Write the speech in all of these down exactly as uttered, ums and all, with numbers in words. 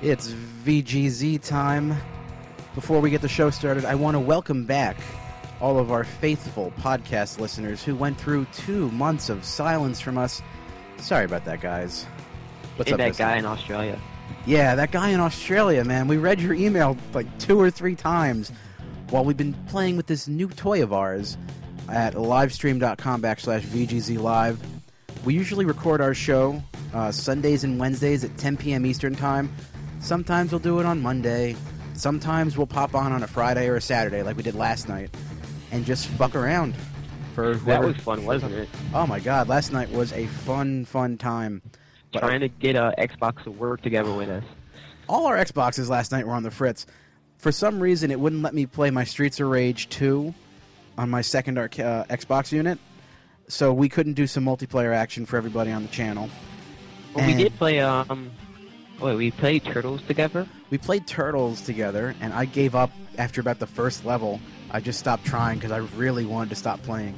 It's V G Z time. Before we get the show started, I want to welcome back all of our faithful podcast listeners who went through two months of silence from us. Sorry about that, guys. What's hey, up, that Mister? guy in Australia. Yeah, that guy in Australia, man. We read your email like two or three times while we've been playing with this new toy of ours at livestream.com backslash VGZ Live. We usually record our show uh, Sundays and Wednesdays at ten p.m. Eastern Time. Sometimes we'll do it on Monday. Sometimes we'll pop on on a Friday or a Saturday like we did last night and just fuck around. For That whoever... was fun, wasn't it? Oh my god, last night was a fun, fun time. But Trying to get uh, Xbox to work together with us. all our Xboxes last night were on the fritz. For some reason, it wouldn't let me play my Streets of Rage two on my second arc- uh, Xbox unit, so we couldn't do some multiplayer action for everybody on the channel. Well, we And did play, um... Wait, we played Turtles together? we played Turtles together, and I gave up after about the first level. I just stopped trying because I really wanted to stop playing.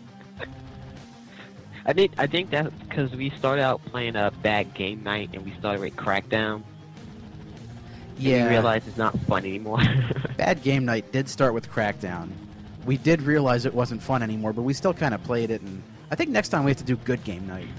I think I think that's because we started out playing a bad game night, and we started with Crackdown. Yeah, And we realized it's not fun anymore. Bad Game Night did start with Crackdown. We did realize it wasn't fun anymore, but we still kind of played it, and I think next time we have to do Good Game Night.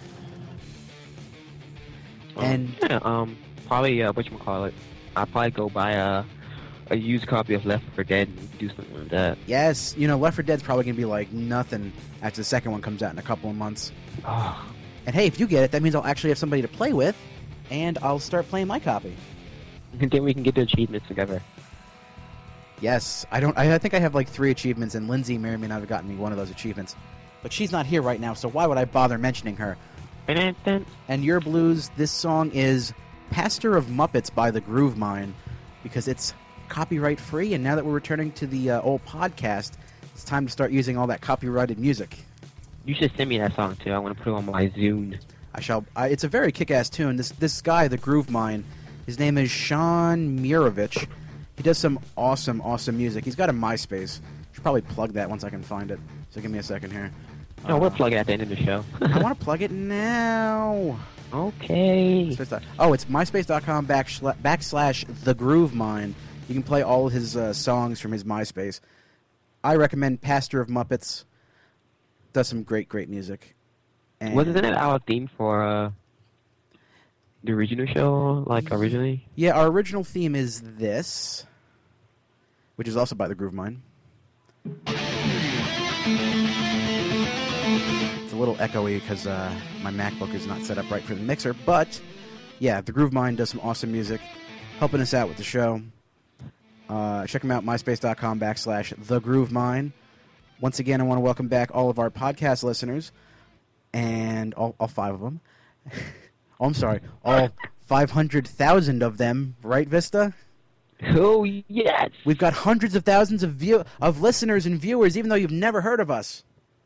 Um, And- yeah, um, probably uh, whatchamacallit, I'll probably go buy a a used copy of Left four Dead and do something like that. Yes, you know, Left four Dead's probably going to be like nothing after the second one comes out in a couple of months. Oh, And hey, if you get it, that means I'll actually have somebody to play with, and I'll start playing my copy. and then we can get the achievements together. Yes, I don't. I, I think I have like three achievements, and Lindsay may or may not have gotten me one of those achievements. But she's not here right now, so why would I bother mentioning her? And Your Blues, this song is Pastor of Muppets by The Groove Mine, because it's copyright free, and now that we're returning to the uh, old podcast, it's time to start using all that copyrighted music. You should send me that song too. I want to put it on my Zune. I shall. I, it's a very kick-ass tune. This this guy, The Groove Mine, his name is Sean Mirovich. He does some awesome, awesome music. He's got a MySpace. Should probably plug that once I can find it. So give me a second here. No, we'll plug it at the end of the show. I want to plug it now. Okay. So it's not- Oh, it's myspace.com backslash, backslash The Groove Mine. You can play all of his uh, songs from his MySpace. I recommend Pastor of Muppets. Does some great, great music. And Wasn't it our theme for uh, the original show, like originally? Yeah, our original theme is this, which is also by The Groove Mine. It's a little echoey because uh, my MacBook is not set up right for the mixer, but yeah, The Groove Mine does some awesome music, helping us out with the show. Uh, check them out, myspace.com backslash The Groove Mine. Once again, I want to welcome back all of our podcast listeners, and all, all five of them. Oh, I'm sorry, all five hundred thousand of them, right, Vista? Oh, yes! We've got hundreds of thousands of view of listeners and viewers, even though you've never heard of us.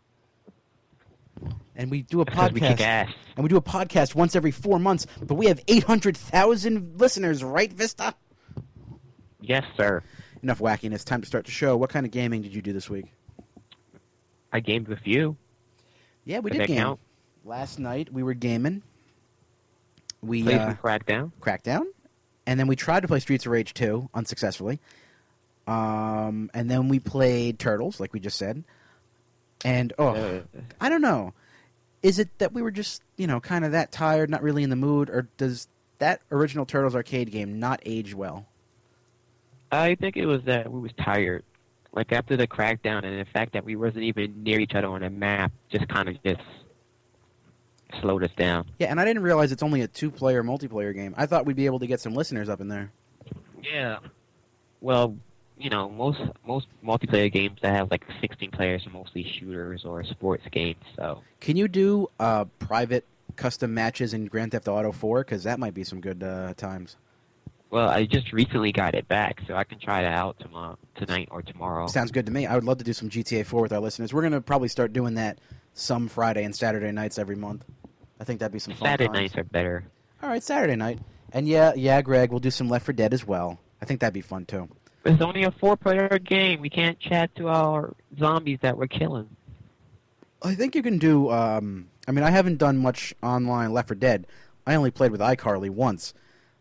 And we do a Because we kick podcast, ass. and we do a podcast once every four months, but we have eight hundred thousand listeners, right, Vista? Yes, sir. Enough wackiness. Time to start the show. What kind of gaming did you do this week? I gamed with you. Yeah, we Does did that game. count? Last night we were gaming. We Played uh, some Crackdown. Crackdown, and then we tried to play Streets of Rage two unsuccessfully. Um, and then we played Turtles, like we just said. And oh, Uh, I don't know. Is it that we were just, you know, kind of that tired, not really in the mood, or does that original Turtles arcade game not age well? I think it was that we was tired. Like, after the Crackdown, and the fact that we wasn't even near each other on the map just kind of just slowed us down. Yeah, and I didn't realize it's only a two-player multiplayer game. I thought we'd be able to get some listeners up in there. Yeah. Well, you know, most most multiplayer games that have like sixteen players are mostly shooters or sports games. So Can you do uh, private custom matches in Grand Theft Auto four? Because that might be some good uh, times. well, I just recently got it back, so I can try that out tomorrow, tonight or tomorrow. Sounds good to me. I would love to do some G T A four with our listeners. We're going to probably start doing that some Friday and Saturday nights every month. I think that'd be some fun Saturday times. nights are better. All right, Saturday night. And yeah, yeah, Greg, we'll do some Left four Dead as well. I think that'd be fun too. It's only a four-player game. We can't chat to our zombies that we're killing. I think you can do. Um, I mean, I haven't done much online Left four Dead. I only played with iCarly once,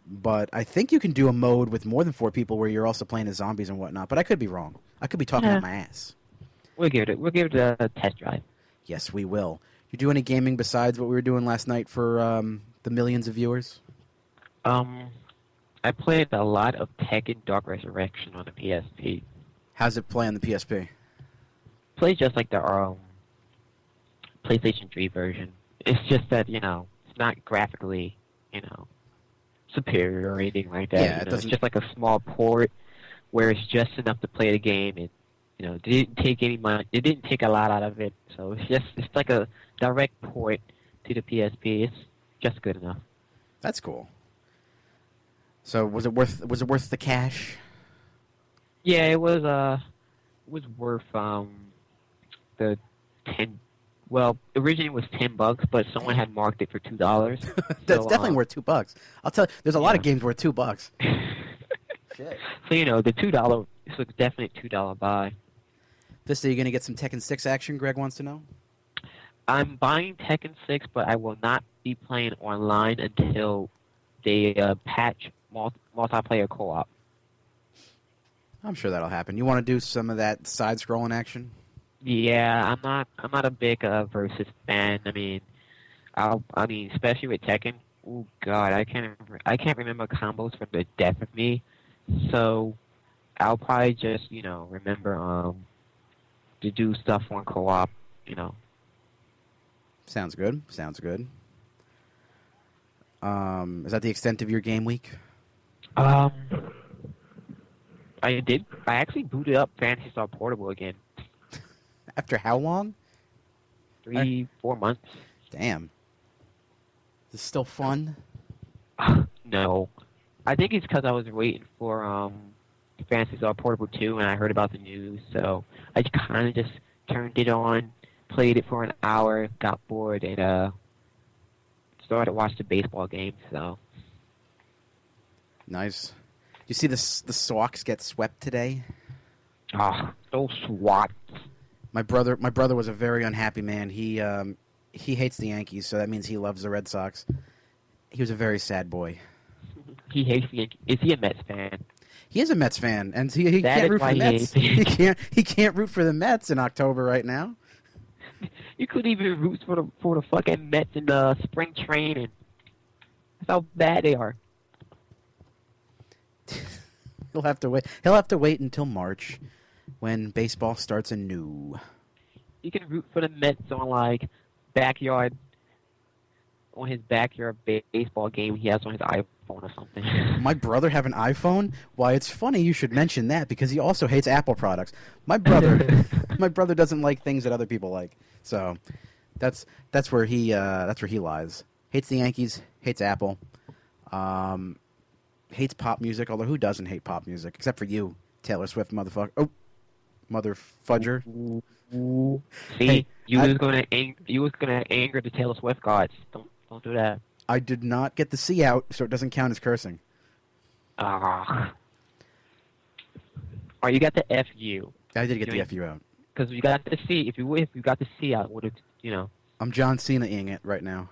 but I think you can do a mode with more than four people where you're also playing as zombies and whatnot. But I could be wrong. I could be talking Yeah. out my ass. We'll give it. We'll give it a test drive. Yes, we will. You do any gaming besides what we were doing last night for um, the millions of viewers? Um, I played a lot of Tekken Dark Resurrection on the P S P. How's it play on the P S P? Plays just like the um PlayStation three version. It's just that you know it's not graphically you know superior or anything like that. Yeah, You it know, doesn't- It's just like a small port where it's just enough to play the game. It you know it didn't take any money. It didn't take a lot out of it. So it's just it's like a direct port to the P S P. It's just good enough. That's cool. So was it worth was it worth the cash? Yeah, it was uh it was worth um the ten. Well, originally it was ten bucks, but someone had marked it for two dollars. That's so, definitely uh, worth two bucks. I'll tell you, there's a lot of Yeah. games worth two bucks. Shit. So you know the two dollar. It's a definite two dollar buy. Vista, you gonna get some Tekken six action? Greg wants to know. I'm buying Tekken six, but I will not be playing online until they uh, patch multi- multiplayer co-op. I'm sure that'll happen. You want to do some of that side-scrolling action? Yeah, I'm not. I'm not a big uh, versus fan. I mean, I'll, I mean, especially with Tekken. Oh God, I can't. I can't remember combos for the death of me. So, I'll probably just you know remember um to do stuff on co-op. You know. Sounds good. Sounds good. Um, is that the extent of your game week? Um, I did. I actually booted up Phantasy Star Portable again. After how long? Three, four months. Damn. Is this still fun? No, I think it's because I was waiting for um Phantasy Star Portable two, and I heard about the news, so I kind of just turned it on, played it for an hour, got bored, and uh started to watch the baseball game. So Nice. You see the the Sox get swept today? ah, those SWAT. My brother, my brother was a very unhappy man. He um, he hates the Yankees, so that means he loves the Red Sox. He was a very sad boy. He hates the Yankees. Is he a Mets fan? He is a Mets fan, and he, he That can't is root for why the he Mets. hates the He can't he can't root for the Mets in October right now. You couldn't even root for the for the fucking Mets in the spring training. That's how bad they are. He'll have to wait. He'll have to wait until March, when baseball starts anew. You can root for the Mets on like backyard, on his backyard ba- baseball game he has on his iPhone or something. My brother have an iPhone? Why, it's funny you should mention that because he also hates Apple products. My brother, my brother doesn't like things that other people like. So that's that's where he uh, that's where he lies. Hates the Yankees. Hates Apple. Um, hates pop music. Although who doesn't hate pop music except for you, Taylor Swift, motherfucker. Oh, mother fudger. Ooh. See, Hey, you I- was gonna ang- you was gonna anger the Taylor Swift gods. Don't don't do that. I did not get the C out, so it doesn't count as cursing. Ah. Or you got the F U. I did get You the know, F U out. Because you got the C. If you would- if you got the C out, would have you know? I'm John Cena-ing it right now.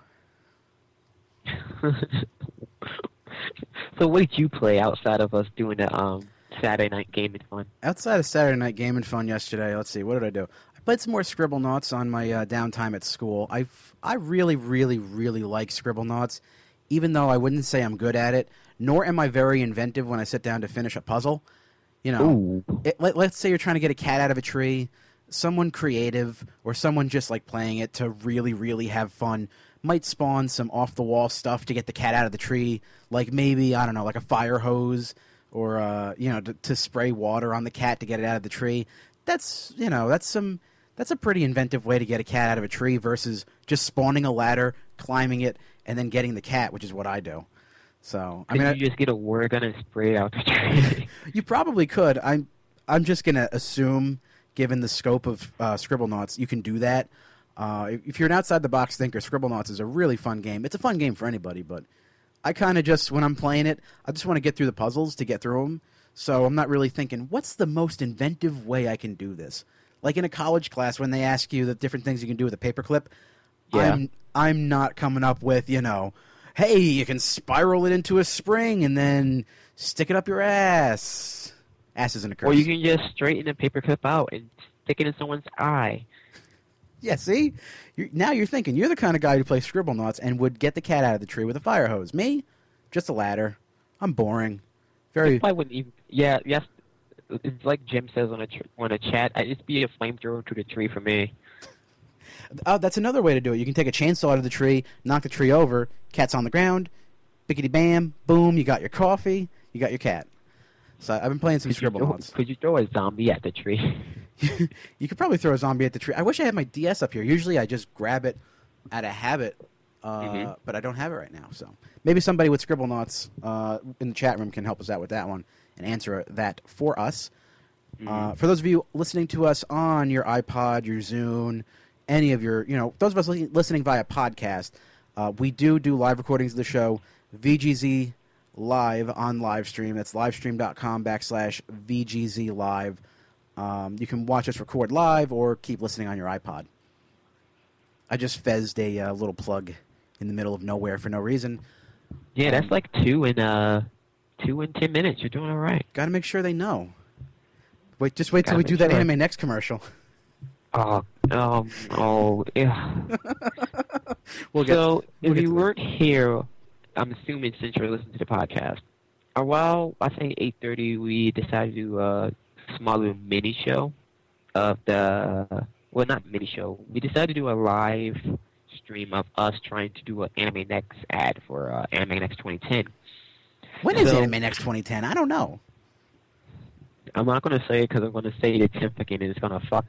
So what did you play outside of us doing the um Saturday night gaming fun? Outside of Saturday night gaming fun yesterday, let's see, what did I do? I played some more Scribblenauts on my uh, downtime at school. I I really, really, really like Scribblenauts, even though I wouldn't say I'm good at it, nor am I very inventive when I sit down to finish a puzzle. You know, Ooh. it, let, let's say you're trying to get a cat out of a tree. Someone creative or someone just like playing it to really, really have fun might spawn some off-the-wall stuff to get the cat out of the tree, like maybe, I don't know, like a fire hose or, uh, you know, to, to spray water on the cat to get it out of the tree. That's, you know, that's some, that's a pretty inventive way to get a cat out of a tree versus just spawning a ladder, climbing it, and then getting the cat, which is what I do. So, I Could mean, I- you just get a word gun and spray it out the tree? you probably could. I'm I'm just gonna assume, given the scope of uh, Scribblenauts, you can do that. Uh, if, if you're an outside the box thinker, Scribblenauts is a really fun game. It's a fun game for anybody, but I kind of just when I'm playing it, I just want to get through the puzzles to get through them. So I'm not really thinking, what's the most inventive way I can do this? Like in a college class when they ask you the different things you can do with a paperclip, Yeah. I'm I'm not coming up with, you know, Hey, you can spiral it into a spring and then stick it up your ass. Ass isn't a curse. Or you can just straighten the paperclip out and stick it in someone's eye. Yeah, see? You're, now you're thinking. You're the kind of guy who plays Scribblenauts and would get the cat out of the tree with a fire hose. Me? Just a ladder. I'm boring. Very. I wouldn't even. Yeah, yes. It's like Jim says on a tr- on a chat. I'd just be a flamethrower to the tree for me. Oh, that's another way to do it. You can take a chainsaw out of the tree, knock the tree over, cat's on the ground, bickety bam, boom, you got your coffee, you got your cat. So I've been playing some Scribblenauts. Could you throw a zombie at the tree? You could probably throw a zombie at the tree. I wish I had my D S up here. Usually I just grab it out of habit, uh, mm-hmm. but I don't have it right now. So maybe somebody with Scribblenauts uh, in the chat room can help us out with that one and answer that for us. Mm-hmm. Uh, for those of you listening to us on your iPod, your Zune, any of your, you know, those of us li- listening via podcast, uh, we do do live recordings of the show, V G Z Live on Livestream. That's livestream.com backslash VGZ Live. Um, you can watch us record live or keep listening on your iPod. I just fezzed a uh, little plug in the middle of nowhere for no reason. Yeah, um, that's like two in uh, two in ten minutes. You're doing all right. Got to make sure they know. Wait, just wait till Gotta we do make that sure. Anime Next commercial. Oh, um, oh, yeah. We'll get, so, we'll if get you to weren't here, I'm assuming since you're listening to the podcast, around, I think, eight thirty, we decided to do a small little mini show of the, well, not mini show. We decided to do a live stream of us trying to do an Anime Next ad for uh, Anime Next twenty ten. When is So- Anime Next twenty ten? I don't know. I'm not going to say it because I'm going to say it tenth again and it's going to fuck.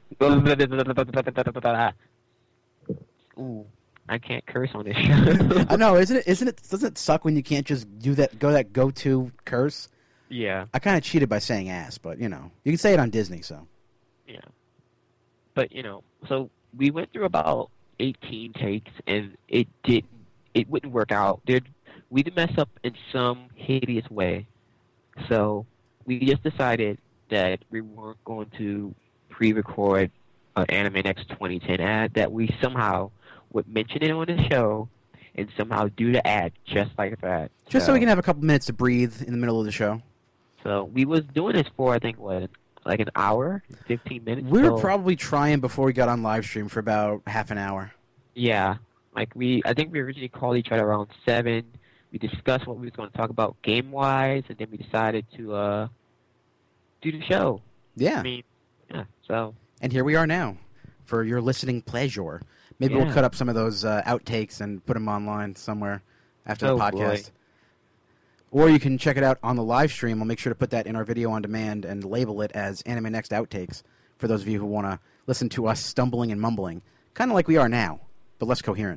Ooh, I can't curse on this show. I know, isn't it? Isn't it? Doesn't it suck when you can't just do that? Go that go-to curse. Yeah, I kind of cheated by saying ass, but you know, you can say it on Disney. So yeah. But, you know, so we went through about eighteen takes and it didn't, it wouldn't work out. There'd, we'd mess up in some hideous way. So we just decided that we weren't going to pre-record an Anime Next twenty ten ad, that we somehow would mention it on the show and somehow do the ad just like that. just so we can have a couple minutes to breathe in the middle of the show. So we was doing this for, I think, what, like an hour, fifteen minutes? We were So- probably trying before we got on live stream for about half an hour. Yeah, like we, I think we originally called each other around seven. We discussed what we was going to talk about game-wise, and then we decided to uh, do the show. Yeah, I mean, yeah, so... and here we are now for your listening pleasure. Maybe we'll Yeah. cut up some of those uh, outtakes and put them online somewhere after Oh, the podcast. Or you can check it out on the live stream. I'll make sure to put that in our video on demand and label it as Anime Next Outtakes for those of you who want to listen to us stumbling and mumbling, kind of like we are now, but less coherent.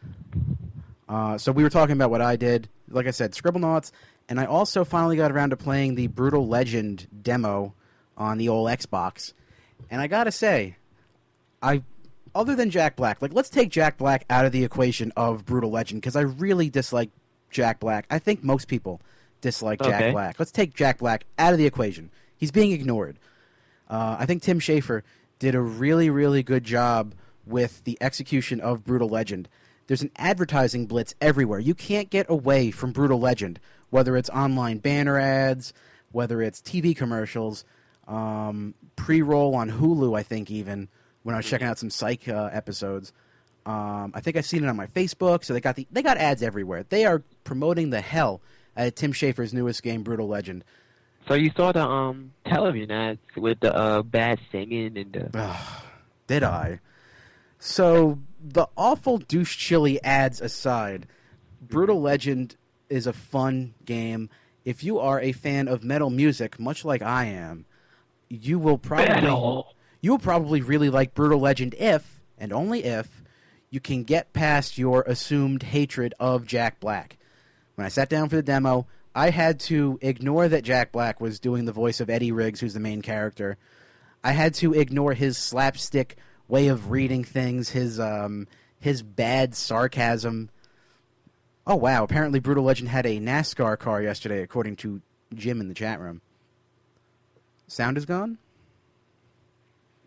Uh, so we were talking about what I did. Like I said, Scribblenauts, and I also finally got around to playing the Brutal Legend demo on the old Xbox. And I gotta say, I, other than Jack Black, like let's take Jack Black out of the equation of Brutal Legend because I really dislike Jack Black. I think most people dislike Jack Okay. Black. Let's take Jack Black out of the equation. He's being ignored. Uh, I think Tim Schafer did a really, really good job with the execution of Brutal Legend. There's an advertising blitz everywhere. You can't get away from Brutal Legend, whether it's online banner ads, whether it's T V commercials, um, pre-roll on Hulu, I think even, when I was checking out some Psych uh, episodes. Um, I think I've seen it on my Facebook, so they got the they got ads everywhere. They are promoting the hell out of Tim Schafer's newest game, Brutal Legend. So you saw the um television ads with the uh, bad singing and the... Did I? So, the awful douche chili ads aside, Brutal Legend is a fun game. If you are a fan of metal music, much like I am, you will probably Metal. you will probably really like Brutal Legend if, and only if, you can get past your assumed hatred of Jack Black. When I sat down for the demo, I had to ignore that Jack Black was doing the voice of Eddie Riggs, who's the main character. I had to ignore his slapstick way of reading things, his um, his bad sarcasm. Oh, wow. Apparently Brutal Legend had a NASCAR car yesterday, according to Jim in the chat room. Sound is gone?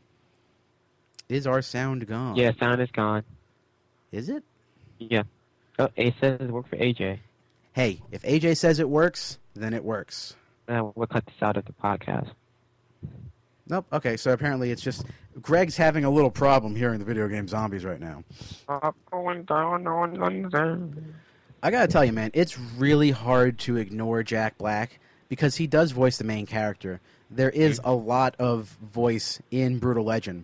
Is our sound gone? Yeah, sound is gone. Is it? Yeah. Oh, it says it worked for A J. Hey, if A J says it works, then it works. Uh, we'll cut this out of the podcast. Nope. Okay, so apparently it's just Greg's having a little problem hearing the video game Zombies right now. Up, going down on London. I gotta tell you, man, it's really hard to ignore Jack Black because he does voice the main character. There is a lot of voice in Brutal Legend.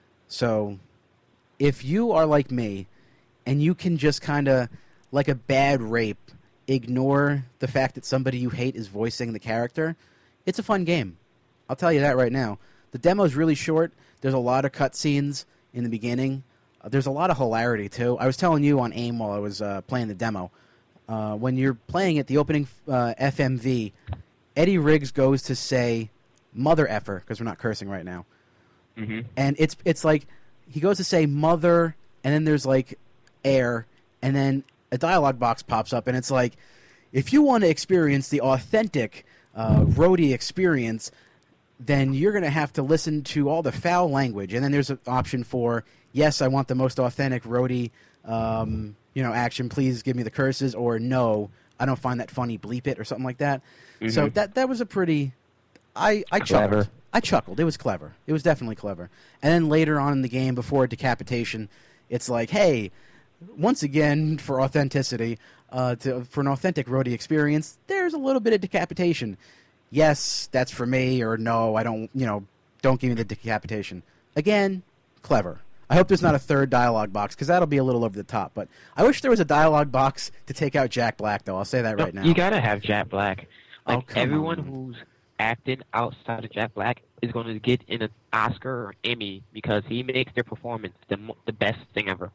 So, if you are like me, and you can just kind of, like a bad rape, ignore the fact that somebody you hate is voicing the character, it's a fun game. I'll tell you that right now. The demo's really short. There's a lot of cutscenes in the beginning. Uh, there's a lot of hilarity, too. I was telling you on AIM while I was uh, playing the demo. Uh, when you're playing it, the opening uh, F M V, Eddie Riggs goes to say, mother effer, because we're not cursing right now. Mm-hmm. And it's it's like, he goes to say mother, and then there's like air, and then a dialogue box pops up, and it's like, if you want to experience the authentic uh, roadie experience, then you're going to have to listen to all the foul language. And then there's an option for, yes, I want the most authentic roadie um, you know, action, please give me the curses, or no, I don't find that funny, bleep it, or something like that. Mm-hmm. So that that was a pretty... I, I clever. chuckled. I chuckled. It was clever. It was definitely clever. And then later on in the game, before decapitation, it's like, hey, once again, for authenticity, uh, to, for an authentic roadie experience, there's a little bit of decapitation. Yes, that's for me, or no, I don't, you know, don't give me the decapitation. Again, clever. I hope there's not a third dialogue box, because that'll be a little over the top. But I wish there was a dialogue box to take out Jack Black, though. I'll say that no, right now. You gotta have Jack Black. Like, oh, come everyone on. who's acting outside of Jack Black is going to get an Oscar or Emmy because he makes their performance the mo- the best thing ever.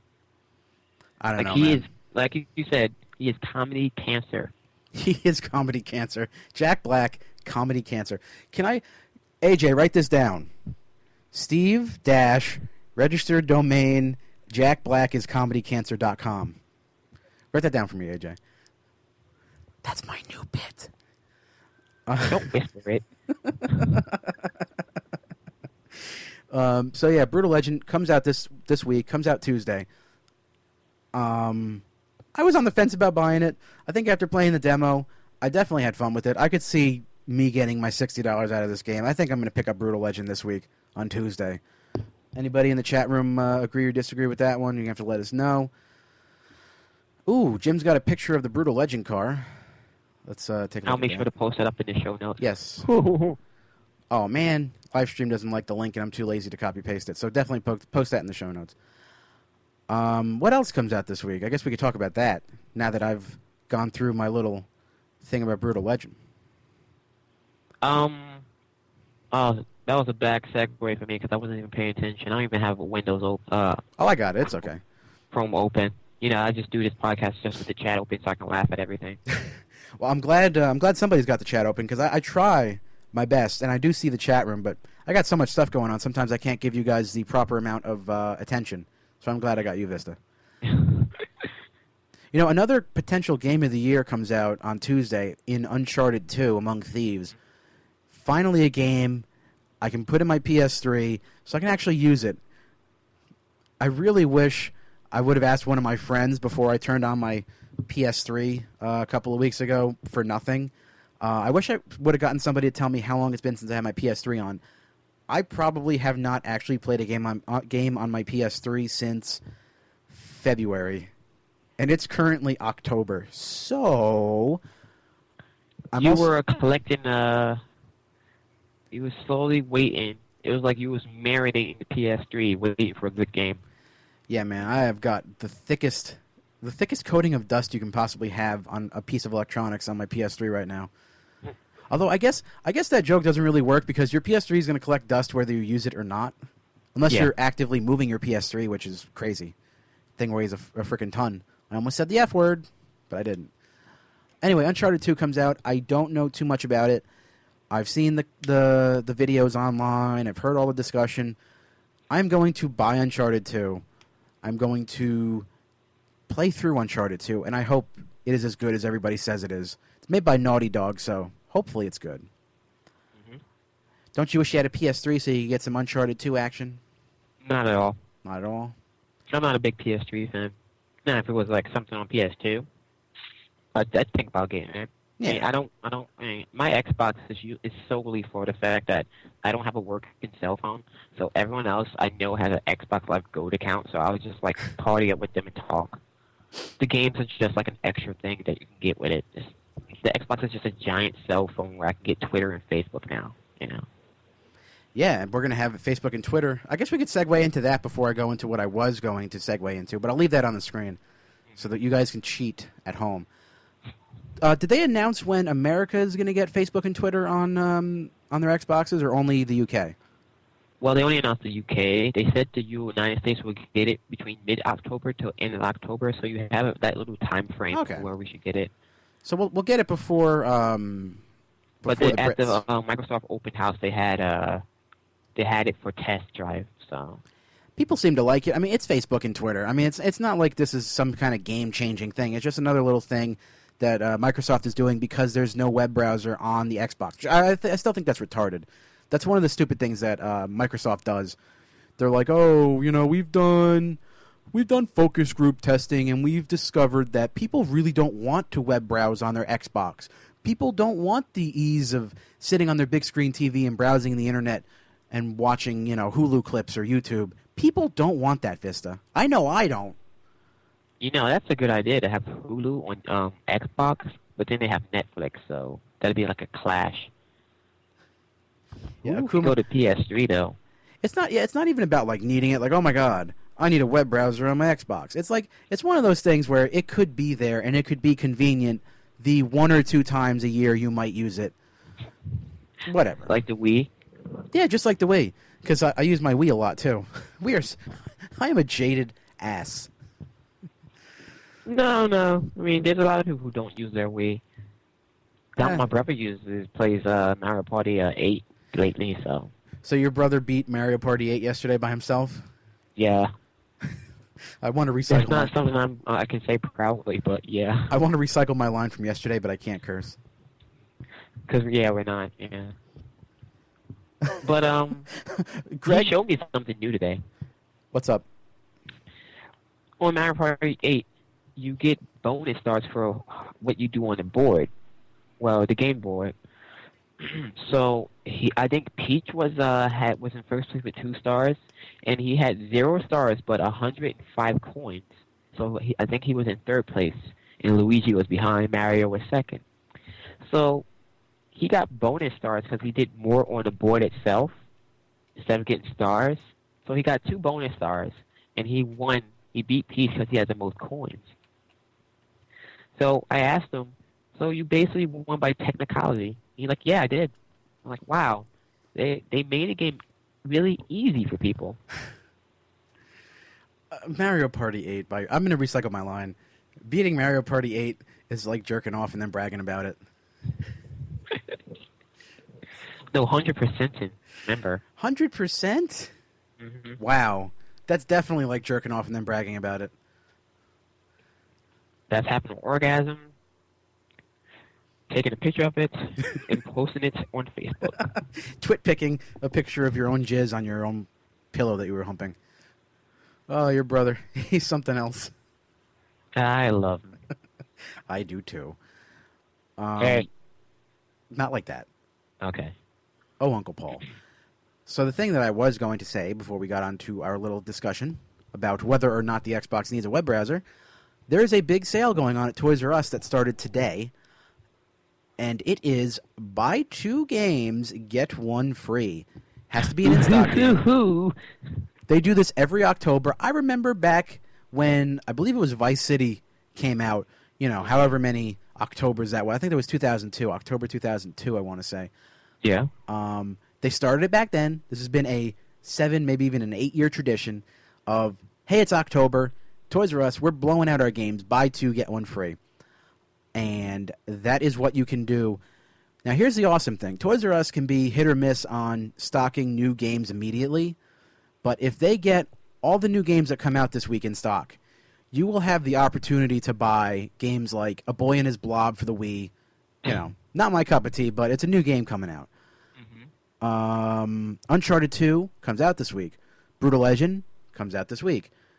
I don't like know, he man. is, like you said, he is comedy cancer. He is comedy cancer. Jack Black, comedy cancer. Can I, A J, write this down. Steve dash registered domain Jack Black is comedy cancer dot com. Write that down for me, A J. That's my new bit. Uh, Don't whisper it. um, so yeah, Brutal Legend comes out this this week. Comes out Tuesday. Um, I was on the fence about buying it. I think after playing the demo, I definitely had fun with it. I could see me getting my sixty dollars out of this game. I think I'm going to pick up Brutal Legend this week on Tuesday. Anybody in the chat room uh, agree or disagree with that one? You have to let us know. Ooh, Jim's got a picture of the Brutal Legend car. Let's uh, take a look I'll at make that. sure to post that up in the show notes. Yes. Oh, man. Livestream doesn't like the link, and I'm too lazy to copy-paste it. So definitely po- post that in the show notes. Um, what else comes out this week? I guess we could talk about that now that I've gone through my little thing about Brutal Legend. Um, oh, that was a back segue for me because I wasn't even paying attention. I don't even have Windows open. Uh, oh, I got it. It's okay. Chrome open. You know, I just do this podcast just with the chat open so I can laugh at everything. Well, I'm glad. Uh, I'm glad somebody's got the chat open because I, I try my best, and I do see the chat room, but I got so much stuff going on. Sometimes I can't give you guys the proper amount of uh, attention. So I'm glad I got you, Vista. You know, another potential game of the year comes out on Tuesday in Uncharted two, Among Thieves. Finally a game I can put in my P S three so I can actually use it. I really wish I would have asked one of my friends before I turned on my P S three uh, a couple of weeks ago for nothing. Uh, I wish I would have gotten somebody to tell me how long it's been since I had my P S three on. I probably have not actually played a game on uh, game on my P S three since February, and it's currently October. So I'm you also, were collecting. Uh, you were slowly waiting. It was like you was marinating the P S three, waiting for a good game. Yeah, man, I have got the thickest, the thickest coating of dust you can possibly have on a piece of electronics on my P S three right now. Although I guess I guess that joke doesn't really work because your P S three is going to collect dust whether you use it or not, unless Yeah. you're actively moving your P S three, which is crazy. Thing weighs a, a freaking ton. I almost said the F word, but I didn't. Anyway, Uncharted two comes out. I don't know too much about it. I've seen the the the videos online. I've heard all the discussion. I'm going to buy Uncharted two. I'm going to play through Uncharted two, and I hope it is as good as everybody says it is. It's made by Naughty Dog, so hopefully it's good. Mm-hmm. Don't you wish you had a P S three so you could get some Uncharted two action? Not at all. Not at all. I'm not a big P S three fan. Now, if it was like something on P S two, I'd, I'd think about getting it. Yeah. I, mean, I don't. I don't. I mean, my Xbox is u- is solely for the fact that I don't have a working cell phone. So everyone else I know has an Xbox Live Gold account. So I would just like party up with them and talk. The games are just like an extra thing that you can get with it. Just, the Xbox is just a giant cell phone where I can get Twitter and Facebook now. You know. Yeah, and we're going to have Facebook and Twitter. I guess we could segue into that before I go into what I was going to segue into, but I'll leave that on the screen so that you guys can cheat at home. Uh, did they announce when America is going to get Facebook and Twitter on um, on their Xboxes, or only the U K? Well, they only announced the U K. They said the United States would get it between mid-October to end of October, so you have that little time frame Okay. where we should get it. So we'll we'll get it before. Um, before But the, the at the Brits. uh, Microsoft Open House, they had uh, they had it for test drive. So People seem to like it. I mean, it's Facebook and Twitter. I mean, it's it's not like this is some kind of game-changing thing. It's just another little thing that uh, Microsoft is doing because there's no web browser on the Xbox. I, th- I still think that's retarded. That's one of the stupid things that uh, Microsoft does. They're like, oh, you know, we've done we've done focus group testing, and we've discovered that people really don't want to web browse on their Xbox. People don't want the ease of sitting on their big screen T V and browsing the internet and watching, you know, Hulu clips or YouTube. People don't want that, Vista. I know I don't. you know that's a good idea to have Hulu on um, Xbox, but then they have Netflix, so that'd be like a clash. Yeah, Hulu Akuma- could go to P S three though. It's not. Yeah, it's not even about like needing it. Like, oh my god, I need a web browser on my Xbox. It's like it's one of those things where it could be there and it could be convenient the one or two times a year you might use it. Whatever. Like the Wii. Yeah, just like the Wii, because I, I use my Wii a lot too. We are. s- I am a jaded ass. No, no. I mean, there's a lot of people who don't use their Wii. Now Yeah. my brother uses plays uh, Mario Party uh, eight lately, so So your brother beat Mario Party eight yesterday by himself? yeah. I want to That's recycle. My, not something I'm, uh, I can say proudly, but yeah. I want to recycle my line from yesterday, but I can't curse. Because yeah, we're not. Yeah. But um, Greg, he showed me something new today. what's up? On Mario Party eight, you get bonus stars for what you do on the board. Well, the game board. So he, I think Peach was uh had was in first place with two stars, and he had zero stars but a hundred five coins. So he, I think he was in third place, and Luigi was behind. Mario was second. So he got bonus stars because he did more on the board itself instead of getting stars. So he got two bonus stars, and he won. He beat Peach because he had the most coins. So I asked him, so you basically won by technicality. He's like, yeah, I did. I'm like, wow. They they made the game really easy for people. Uh, Mario Party eight. By I'm going to recycle my line. Beating Mario Party eight is like jerking off and then bragging about it. No, one hundred percent in, remember. one hundred percent? Mm-hmm. Wow. That's definitely like jerking off and then bragging about it. That's happened to Orgasm, taking a picture of it, and posting it on Facebook. Twit picking a picture of your own jizz on your own pillow that you were humping. Oh, your brother. He's something else. I love him. I do too. Um, Hey. Not like that. Okay. Oh, Uncle Paul. So the thing that I was going to say before we got on to our little discussion about whether or not the Xbox needs a web browser, there is a big sale going on at Toys R Us that started today, and it is buy two games, get one free. Has to be an in-stock game. Hoo-hoo. They do this every October. I remember back when, I believe it was Vice City came out, you know, however many Octobers that was. I think it was two thousand two, October two thousand two, I want to say. Yeah. Um, they started it back then. This has been a seven, maybe even an eight-year tradition of, hey, it's October, Toys R Us, we're blowing out our games, buy two, get one free. And that is what you can do. Now, here's the awesome thing. Toys R Us can be hit or miss on stocking new games immediately, but if they get all the new games that come out this week in stock, you will have the opportunity to buy games like A Boy and His Blob for the Wii. You know, not my cup of tea, but it's a new game coming out. Mm-hmm. Um, Uncharted two comes out this week. Brutal Legend comes out this week.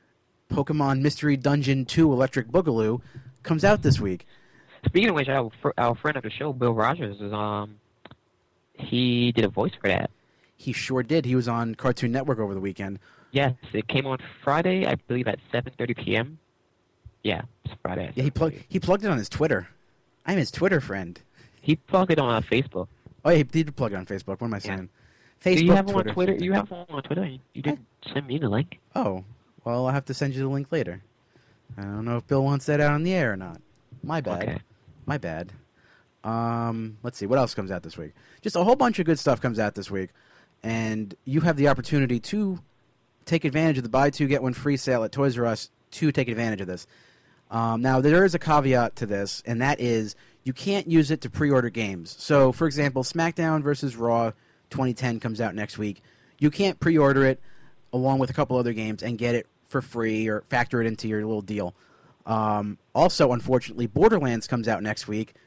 Pokemon Mystery Dungeon two Electric Boogaloo comes out this week. Speaking of which, our, fr- our friend of the show, Bill Rogers, is um, he did a voice for that. He sure did. He was on Cartoon Network over the weekend. Yes, it came on Friday, I believe, at seven thirty p.m. Yeah, it's Friday. Yeah, he plugged he plugged it on his Twitter. I'm his Twitter friend. He plugged it on uh, Facebook. Oh, yeah, he did plug it on Facebook. What am I saying? Yeah. Facebook, Do you have Twitter. one on Twitter? You have one on Twitter. You, you didn't I... send me the link. Oh, well, I'll have to send you the link later. I don't know if Bill wants that out on the air or not. My bad. Okay. My bad. Um, let's see. What else comes out this week? Just a whole bunch of good stuff comes out this week. And you have the opportunity to take advantage of the buy two, get one free sale at Toys R Us to take advantage of this. Um, now, there is a caveat to this, and that is you can't use it to pre-order games. So, for example, SmackDown versus Raw twenty ten comes out next week. You can't pre-order it along with a couple other games and get it for free or factor it into your little deal. Um, also, unfortunately, Borderlands comes out next week.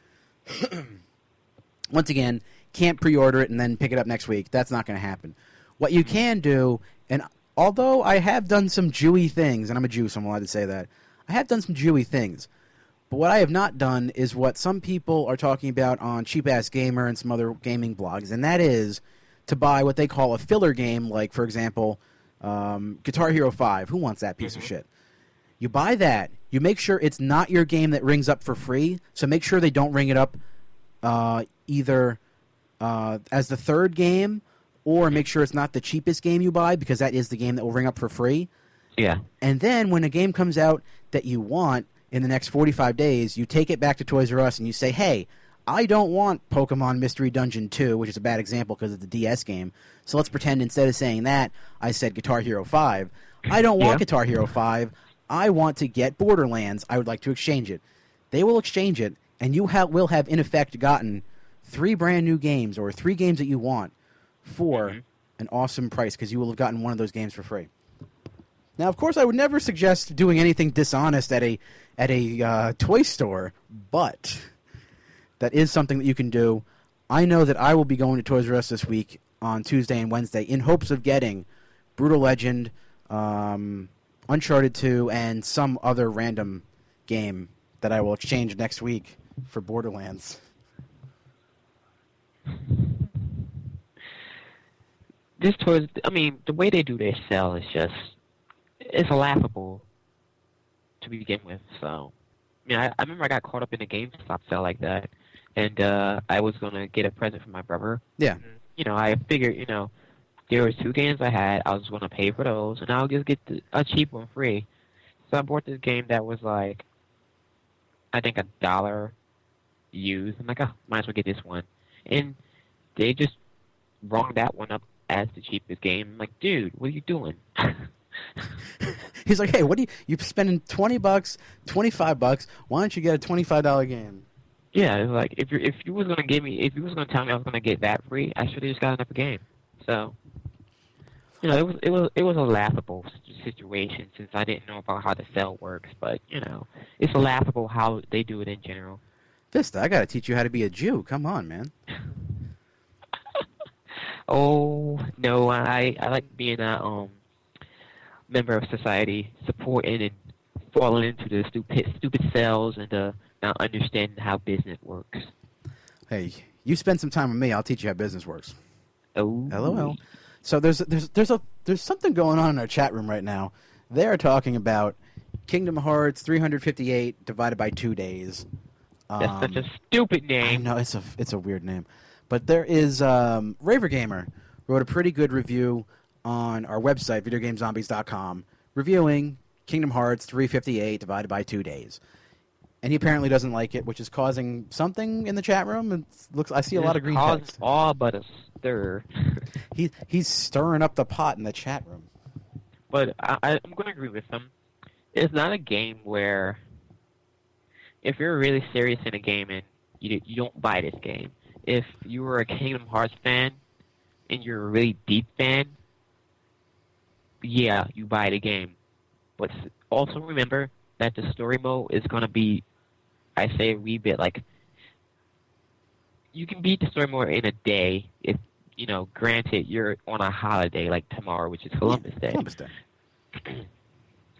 Once again, can't pre-order it and then pick it up next week. That's not going to happen. What you can do, and although I have done some Jewy things, and I'm a Jew, so I'm allowed to say that, I have done some Jewy things. But what I have not done is what some people are talking about on Cheap Ass Gamer and some other gaming blogs, and that is to buy what they call a filler game, like, for example, um, Guitar Hero five. Who wants that piece mm-hmm. of shit? You buy that. You make sure it's not your game that rings up for free, so make sure they don't ring it up uh, either uh, as the third game or make sure it's not the cheapest game you buy because that is the game that will ring up for free. Yeah. And then when a game comes out that you want in the next forty-five days, you take it back to Toys R Us and you say, hey, I don't want Pokemon Mystery Dungeon two, which is a bad example because it's a D S game. So let's pretend instead of saying that, I said Guitar Hero five. I don't want yeah. Guitar Hero five. I want to get Borderlands. I would like to exchange it. They will exchange it, and you ha- will have, in effect, gotten three brand new games or three games that you want for mm-hmm. an awesome price because you will have gotten one of those games for free. Now, of course, I would never suggest doing anything dishonest at a at a uh, toy store, but that is something that you can do. I know that I will be going to Toys R Us this week on Tuesday and Wednesday in hopes of getting Brutal Legend, um, Uncharted two, and some other random game that I will exchange next week for Borderlands. This toys, I mean, the way they do their sell is just, it's laughable to begin with. So, I mean, I, I remember I got caught up in a GameStop sale like that, and uh, I was going to get a present for my brother. Yeah. You know, I figured, you know, there was two games I had. I was going to pay for those, and I'll just get the, a cheap one free. So I bought this game that was like, I think a dollar used. I'm like, oh, might as well get this one. And they just rung that one up as the cheapest game. I'm like, dude, what are you doing? He's like, hey, what do you, you're spending twenty bucks, twenty-five bucks, why don't you get a twenty-five dollar game? Yeah, it was like, if you if you was going to give me, if you was going to tell me I was going to get that free, I should have just got another game. So, you know, it was it was it was a laughable situation since I didn't know about how the sell works. But you know, it's laughable how they do it in general. Vista, I got to teach you how to be a Jew. Come on, man. Oh no, I I like being a um member of society, supporting and falling into the stupid stupid cells and uh, not understanding how business works. Hey, you spend some time with me. I'll teach you how business works. Oh, LOL. So there's there's there's a there's something going on in our chat room right now. They are talking about Kingdom Hearts three hundred fifty-eight divided by two days. That's um, such a stupid name. I know it's a it's a weird name, but there is um, Raver Gamer wrote a pretty good review on our website video game zombies dot com reviewing Kingdom Hearts three fifty-eight divided by two days. And he apparently doesn't like it, which is causing something in the chat room. It looks I see a lot of green text. All but a stir. he he's stirring up the pot in the chat room. But I, I'm going to agree with him. It's not a game where, if you're really serious in a game and you you don't buy this game. If you were a Kingdom Hearts fan and you're a really deep fan, yeah, you buy the game. But also remember that the story mode is going to be, I say, a wee bit like, you can beat the story mode in a day if, you know, granted you're on a holiday like tomorrow, which is Columbus Day. Columbus Day.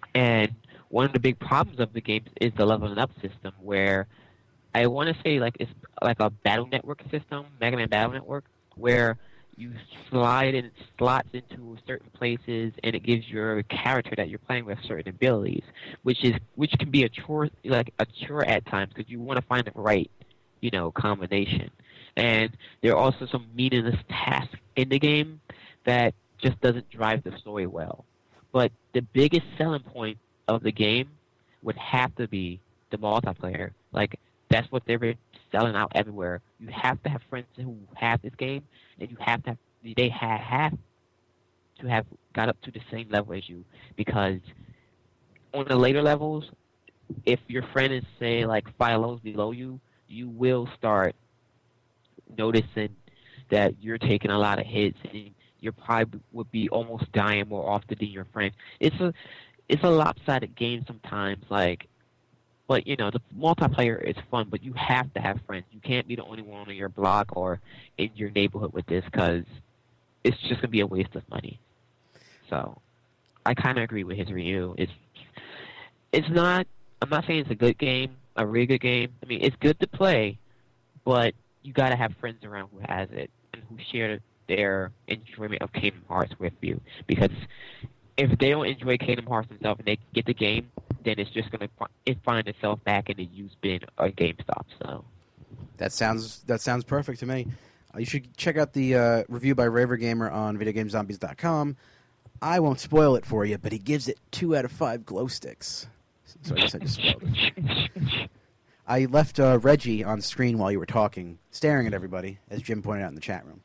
And one of the big problems of the game is the leveling up system, where I want to say like it's like a battle network system, Mega Man Battle Network, where you slide in slots into certain places, and it gives your character that you're playing with certain abilities, which is which can be a chore, like a chore at times, because you want to find the right, you know, combination. And there are also some meaningless tasks in the game that just doesn't drive the story well. But the biggest selling point of the game would have to be the multiplayer. Like, that's what they've been selling out everywhere. You have to have friends who have this game, and you have to have, they have, have to have got up to the same level as you, because on the later levels, if your friend is, say, like five levels below you, you will start noticing that you're taking a lot of hits, and you probably would be almost dying more often than your friend. It's a it's a lopsided game sometimes, like, but you know, the multiplayer is fun, but you have to have friends. You can't be the only one on your block or in your neighborhood with this, because it's just gonna be a waste of money. So, I kind of agree with his review. It's it's not. I'm not saying it's a good game, a really good game. I mean, it's good to play, but you gotta have friends around who has it and who share their enjoyment of Kingdom Hearts with you. Because if they don't enjoy Kingdom Hearts themselves and they get the game, then it's just gonna it find itself back in the used bin or GameStop. So that sounds that sounds perfect to me. Uh, you should check out the uh, review by Raver Gamer on video game zombies dot com. I won't spoil it for you, but he gives it two out of five glow sticks. So I guess I just spoiled it. I left uh, Reggie on screen while you were talking, staring at everybody, as Jim pointed out in the chat room.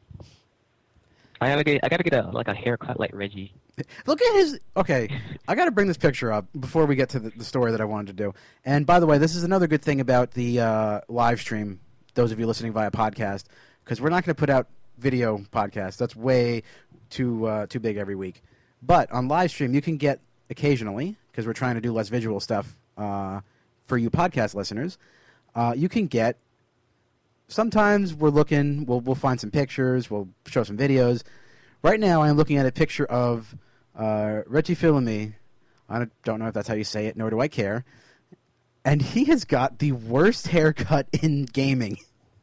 I gotta get, I gotta get a like a haircut like Reggie. Look at his. Okay, I gotta bring this picture up before we get to the, the story that I wanted to do. And by the way, this is another good thing about the uh, live stream. Those of you listening via podcast, because we're not going to put out video podcasts. That's way too uh, too big every week. But on live stream, you can get occasionally, because we're trying to do less visual stuff uh, for you podcast listeners. Uh, you can get. Sometimes we're looking. We'll we'll find some pictures. We'll show some videos. Right now, I'm looking at a picture of uh, Reggie Fils-Aimé. I don't know if that's how you say it, nor do I care. And he has got the worst haircut in gaming.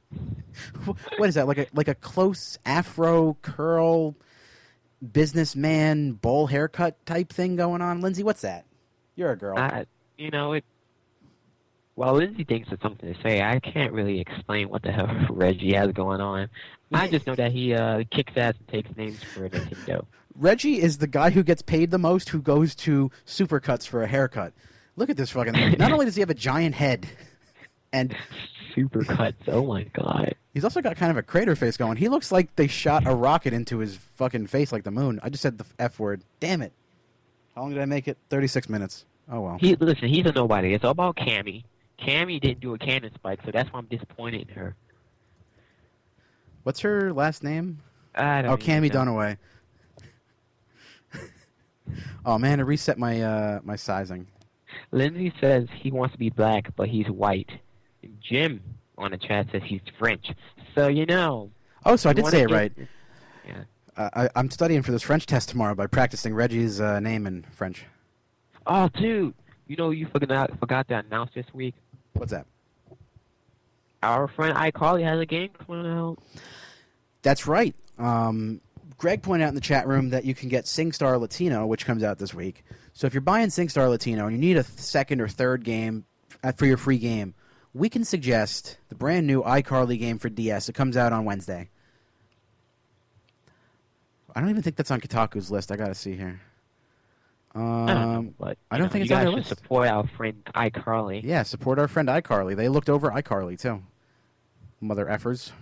What is that? Like a like a close afro curl, businessman bowl haircut type thing going on? Lindsay, what's that? You're a girl. Uh, you know it. Well, Lindsay thinks it's something to say. I can't really explain what the hell Reggie has going on. I just know that he uh, kicks ass and takes names for Nintendo. Reggie is the guy who gets paid the most, who goes to Supercuts for a haircut. Look at this fucking thing. Not only does he have a giant head, and Supercuts. Oh my god. He's also got kind of a crater face going. He looks like they shot a rocket into his fucking face like the moon. I just said the F word. Damn it. How long did I make it? thirty-six minutes. Oh well. He listen. He's a nobody. It's all about Cammy. Cammy didn't do a cannon spike, so that's why I'm disappointed in her. What's her last name? I don't oh, Cammy know. Dunaway. Oh man, it reset my uh, my sizing. Lindsay says he wants to be black, but he's white. Jim on the chat says he's French. So you know. Oh, so I did say it get... right. Yeah. Uh, I, I'm studying for this French test tomorrow by practicing Reggie's uh, name in French. Oh, dude. You know you forgot forgot to announce this week? What's that? Our friend iCarly has a game coming out. That's right. Um, Greg pointed out in the chat room that you can get SingStar Latino, which comes out this week. So if you're buying SingStar Latino and you need a th- second or third game for your free game, we can suggest the brand new iCarly game for D S. It comes out on Wednesday. I don't even think that's on Kotaku's list. I got to see here. Um, I don't know, but I don't know, think it's you on guys their should list. support our friend iCarly. Yeah, support our friend iCarly. They looked over iCarly, too. Mother effers.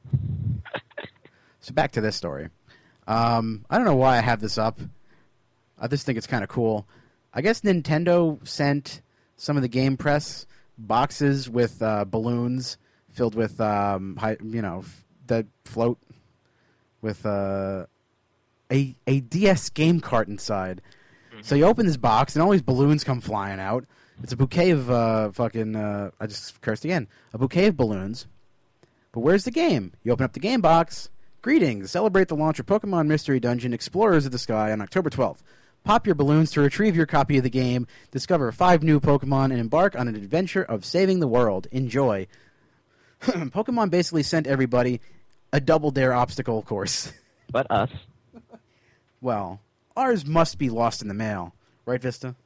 So back to this story. Um, I don't know why I have this up. I just think it's kind of cool. I guess Nintendo sent some of the Game Press boxes with uh, balloons filled with, um, high, you know, f- that float with uh, a a D S game cart inside. So you open this box, and all these balloons come flying out. It's a bouquet of uh, fucking... Uh, I just cursed again. A bouquet of balloons. But where's the game? You open up the game box. Greetings. Celebrate the launch of Pokemon Mystery Dungeon Explorers of the Sky on October twelfth. Pop your balloons to retrieve your copy of the game, discover five new Pokemon, and embark on an adventure of saving the world. Enjoy. Pokemon basically sent everybody a Double Dare obstacle course. But us. Well, ours must be lost in the mail. Right, Vista?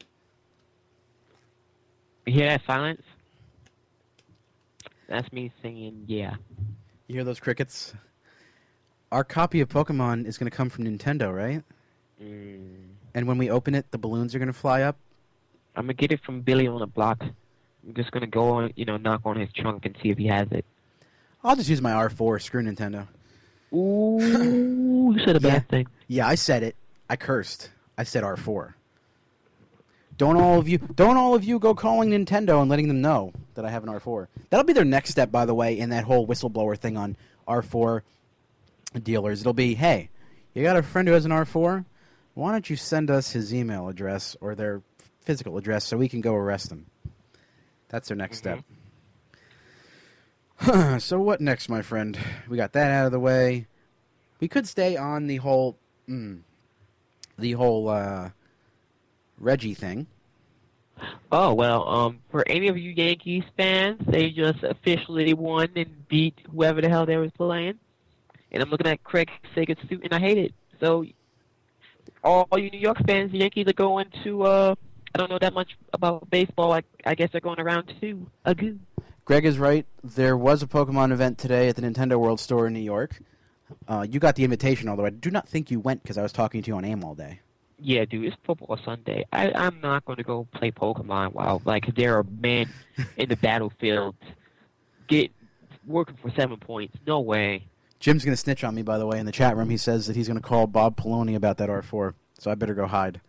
You hear that silence? That's me singing, yeah. You hear those crickets? Our copy of Pokemon is going to come from Nintendo, right? Mm. And when we open it, the balloons are going to fly up? I'm going to get it from Billy on the block. I'm just going to go on, you know, knock on his trunk and see if he has it. I'll just use my R four. Screw Nintendo. Ooh, you said a yeah. bad thing. Yeah, I said it. I cursed. I said R four. Don't all of you don't all of you go calling Nintendo and letting them know that I have an R four. That'll be their next step, by the way, in that whole whistleblower thing on R four dealers. It'll be, hey, you got a friend who has an R four? Why don't you send us his email address or their physical address so we can go arrest them? That's their next Mm-hmm. step. So what next, my friend? We got that out of the way. We could stay on the whole, mm, the whole uh, Reggie thing. Oh, well, um, for any of you Yankees fans, they just officially won and beat whoever the hell they was playing. And I'm looking at Craig Sagan's suit, and I hate it. So, all you New York fans, the Yankees are going to, uh, I don't know that much about baseball. I, I guess they're going around two. Agoo. Greg is right. There was a Pokemon event today at the Nintendo World Store in New York. Uh, you got the invitation, although I do not think you went because I was talking to you on AIM all day. Yeah, dude, it's football Sunday. I, I'm not going to go play Pokemon while, like, there are men in the battlefield get working for seven points. No way. Jim's going to snitch on me, by the way, in the chat room. He says that he's going to call Bob Poloni about that R four, so I better go hide.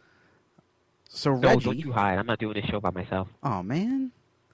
So No, Reggie... don't you hide. I'm not doing this show by myself. Oh, man.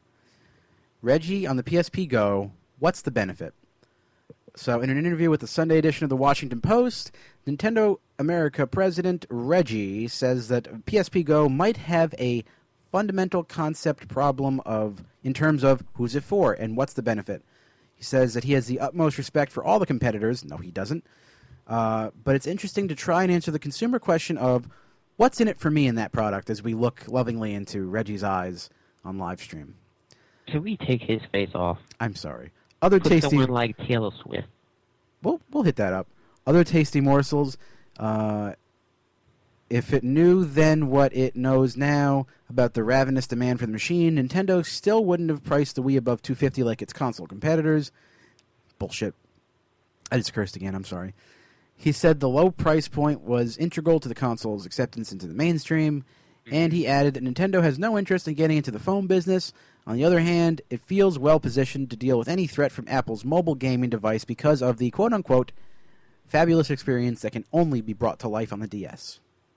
Reggie, on the P S P Go, what's the benefit? So, in an interview with the Sunday edition of the Washington Post, Nintendo America president Reggie says that P S P Go might have a fundamental concept problem of in terms of who's it for and what's the benefit. He says that he has the utmost respect for all the competitors. No, he doesn't. Uh, but it's interesting to try and answer the consumer question of what's in it for me in that product as we look lovingly into Reggie's eyes on live stream. Should we take his face off? I'm sorry. Other Put tasty... someone like Taylor Swift. We'll, we'll hit that up. Other tasty morsels. Uh, if it knew then what it knows now about the ravenous demand for the machine, Nintendo still wouldn't have priced the Wii above two hundred fifty dollars like its console competitors. Bullshit. I just cursed again. I'm sorry. He said the low price point was integral to the console's acceptance into the mainstream, and he added that Nintendo has no interest in getting into the phone business. On the other hand, it feels well-positioned to deal with any threat from Apple's mobile gaming device because of the quote-unquote fabulous experience that can only be brought to life on the D S.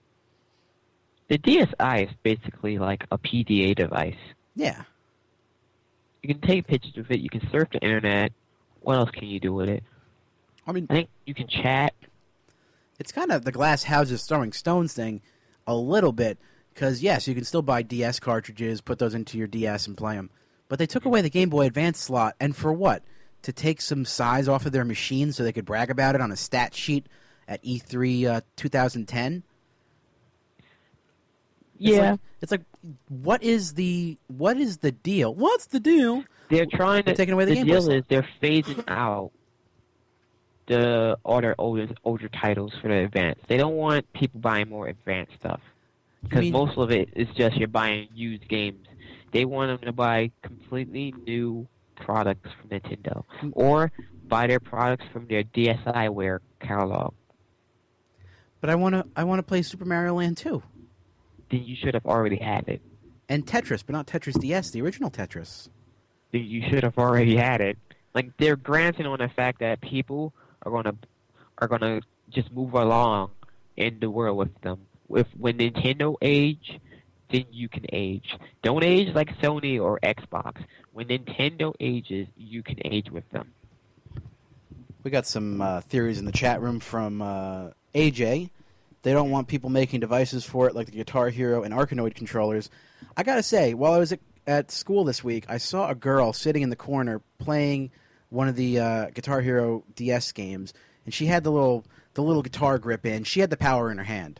The D S i is basically like a P D A device. Yeah. You can take pictures of it. You can surf the internet. What else can you do with it? I mean, I think you can chat. It's kind of the glass houses throwing stones thing a little bit. Because, yes, you can still buy D S cartridges, put those into your D S and play them. But they took away the Game Boy Advance slot. And for what? To take some size off of their machine so they could brag about it on a stat sheet at E three uh, twenty ten? It's Yeah. Like, it's like, what is the what is the deal? What's the deal? They're trying to... They're taking away the the Game Boy deal slot. is they're phasing out the other older, older titles for the Advance. They don't want people buying more advanced stuff. Because mean- most of it is just you're buying used games. They want them to buy completely new products from Nintendo. Or buy their products from their DSiWare catalog. But I want to I want to play Super Mario Land two. Then you should have already had it. And Tetris, but not Tetris D S, the original Tetris. Then you should have already had it. Like, they're granting on the fact that people are gonna are gonna just move along in the world with them. If when Nintendo age, then you can age. Don't age like Sony or Xbox. When Nintendo ages, you can age with them. We got some uh, theories in the chat room from uh, A J. They don't want people making devices for it like the Guitar Hero and Arkanoid controllers. I gotta say, while I was at, at school this week, I saw a girl sitting in the corner playing one of the uh, Guitar Hero D S games, and she had the little the little guitar grip in. She had the power in her hand.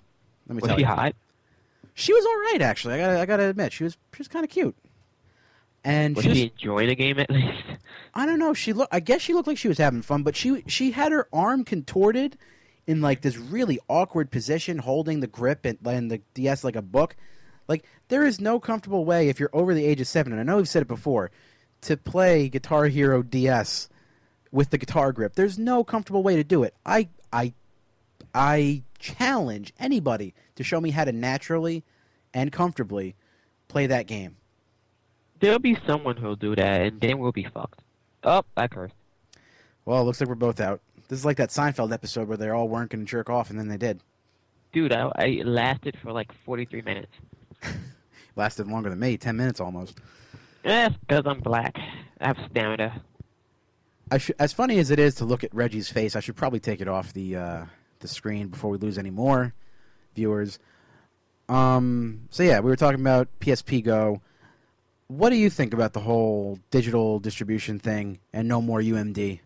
Let me Was tell she you. hot? She was all right, actually. I gotta, I gotta admit, she was, she was kind of cute. And Was she, was, she enjoying the game at least? I don't know. She look. I guess she looked like she was having fun, but she, she had her arm contorted in like this really awkward position, holding the grip and, and the D S like a book. Like there is no comfortable way if you're over the age of seven, and I know we've said it before, to play Guitar Hero D S with the guitar grip. There's no comfortable way to do it. I, I, I challenge anybody to show me how to naturally and comfortably play that game. There'll be someone who'll do that, and then we'll be fucked. Oh, I cursed. Well, it looks like we're both out. This is like that Seinfeld episode where they all weren't going to jerk off, and then they did. Dude, I, I lasted for like forty-three minutes. Lasted longer than me, ten minutes almost. That's because I'm black. I have stamina. I should, as funny as it is to look at Reggie's face, I should probably take it off the uh, the screen before we lose any more viewers. Um. So yeah, we were talking about P S P Go. What do you think about the whole digital distribution thing and no more U M D?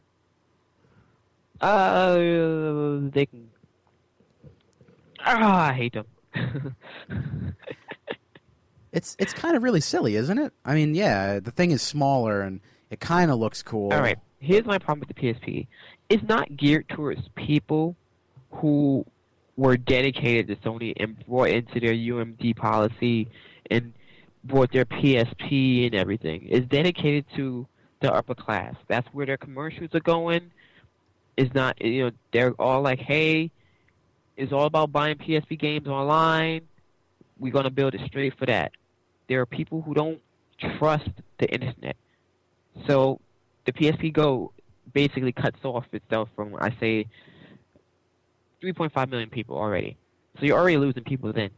Uh, they can... Ah, I hate them. It's it's kind of really silly, isn't it? I mean, yeah, the thing is smaller and it kind of looks cool. All right, here's my problem with the P S P. It's not geared towards people who were dedicated to Sony and brought into their U M D policy and brought their P S P and everything. It's dedicated to the upper class. That's where their commercials are going. It's not, you know, they're all like, hey, it's all about buying P S P games online. We're going to build it straight for that. There are people who don't trust the internet. So the P S P Go basically cuts off itself from, I say, three point five million people already. So you're already losing people then.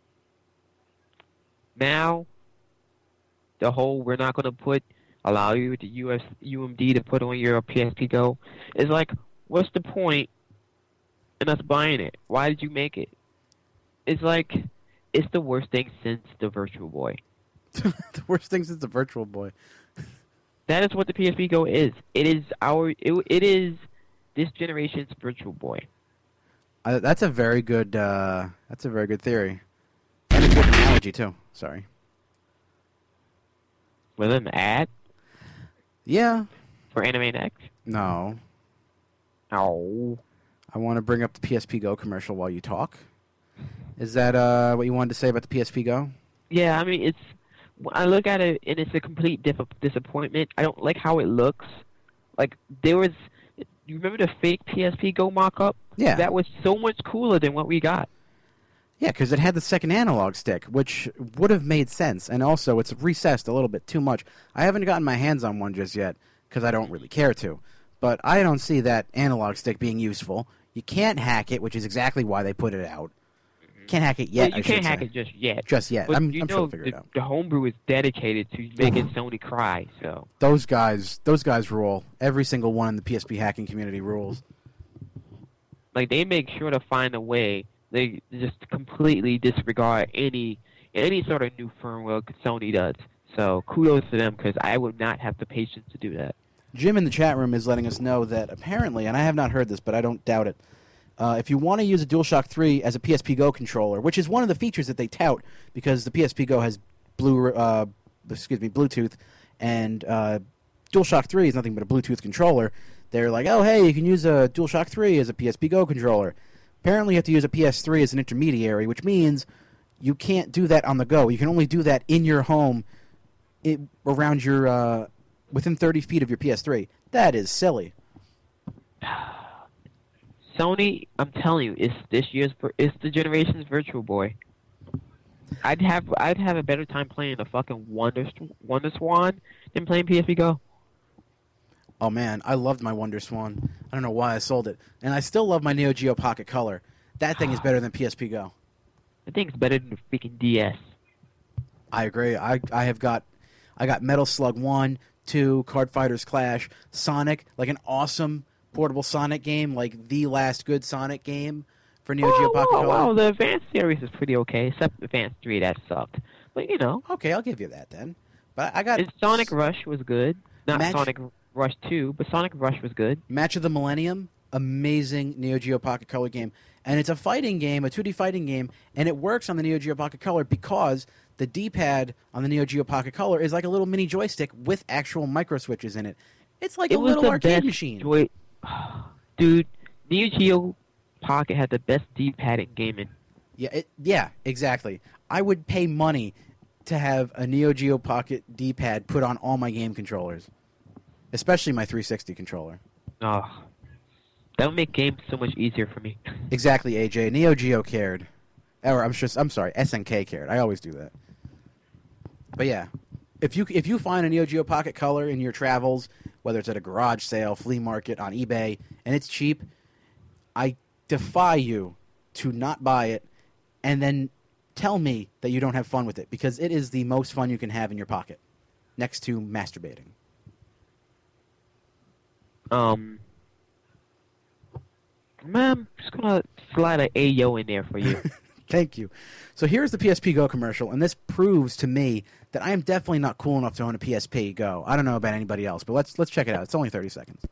Now, the whole we're not going to put, allow you to U S, U M D to put on your P S P Go is like, what's the point in us buying it? Why did you make it? It's like, it's the worst thing since the Virtual Boy. The worst thing since the Virtual Boy. That is what the P S P Go is. It is our. It, it is this generation's Virtual Boy. Uh, that's a very good. Uh, that's a very good theory, and a good analogy too. Sorry. With an ad Yeah. for Anime Next. No. Oh. I want to bring up the P S P Go commercial while you talk. Is that uh, what you wanted to say about the P S P Go? Yeah, I mean, it's. I look at it and it's a complete diff- disappointment. I don't like how it looks. Like there was. You remember the fake P S P Go mock-up? Yeah. That was so much cooler than what we got. Yeah, because it had the second analog stick, which would have made sense. And also, it's recessed a little bit too much. I haven't gotten my hands on one just yet, because I don't really care to. But I don't see that analog stick being useful. You can't hack it, which is exactly why they put it out. Can't hack it yet, Well, you I can't should hack say. it just yet. Just yet. But I'm, you I'm know, sure we'll figure the, it out. the homebrew is dedicated to making Sony cry. So Those guys, those guys rule. Every single one in the P S P hacking community rules. like they make sure to find a way. They just completely disregard any any sort of new firmware Sony does. So kudos to them because I would not have the patience to do that. Jim in the chat room is letting us know that apparently, and I have not heard this, but I don't doubt it, uh, if you want to use a DualShock three as a P S P Go controller, which is one of the features that they tout because the P S P Go has blue, uh, excuse me, Bluetooth, and uh, DualShock three is nothing but a Bluetooth controller. They're like, oh, hey, you can use a DualShock three as a P S P Go controller. Apparently, you have to use a P S three as an intermediary, which means you can't do that on the go. You can only do that in your home, it, around your, uh, within thirty feet of your P S three. That is silly. Sony, I'm telling you, it's this year's, it's the generation's Virtual Boy. I'd have, I'd have a better time playing the fucking Wonder, Wonder Swan than playing P S P Go. Oh man, I loved my Wonder Swan. I don't know why I sold it, and I still love my Neo Geo Pocket Color. That thing is better than P S P Go. I think it's better than the freaking D S. I agree. I I have got, I got Metal Slug one, two, Card Fighters Clash, Sonic, like an awesome portable Sonic game, like the last good Sonic game for Neo Geo Oh, Pocket wow, Color. wow, the Advanced series is pretty okay, except Advanced three, that sucked. But, you know. Okay, I'll give you that then. But I got And Sonic Rush was good. Not Match- Sonic Rush two, but Sonic Rush was good. Match of the Millennium. amazing Neo Geo Pocket Color game. And it's a fighting game, a two D fighting game, and it works on the Neo Geo Pocket Color because the D-pad on the Neo Geo Pocket Color is like a little mini joystick with actual micro switches in it. It's like It a was little the arcade best machine. joy- Dude, Neo Geo Pocket had the best D-pad in gaming. Yeah, it, yeah, exactly. I would pay money to have a Neo Geo Pocket D-pad put on all my game controllers, especially my three sixty controller. Oh, that would make games so much easier for me. Exactly, A J. Neo Geo cared. Or I'm just I'm sorry, S N K cared. I always do that. But yeah, if you if you find a Neo Geo Pocket Color in your travels, whether it's at a garage sale, flea market, on eBay, and it's cheap, I defy you to not buy it and then tell me that you don't have fun with it, because it is the most fun you can have in your pocket, next to masturbating. Um, man, I'm just gonna slide a Ayo in there for you. Thank you. So here's the P S P Go commercial, and this proves to me that I am definitely not cool enough to own a P S P Go. I don't know about anybody else, but let's let's check it out. It's only thirty seconds.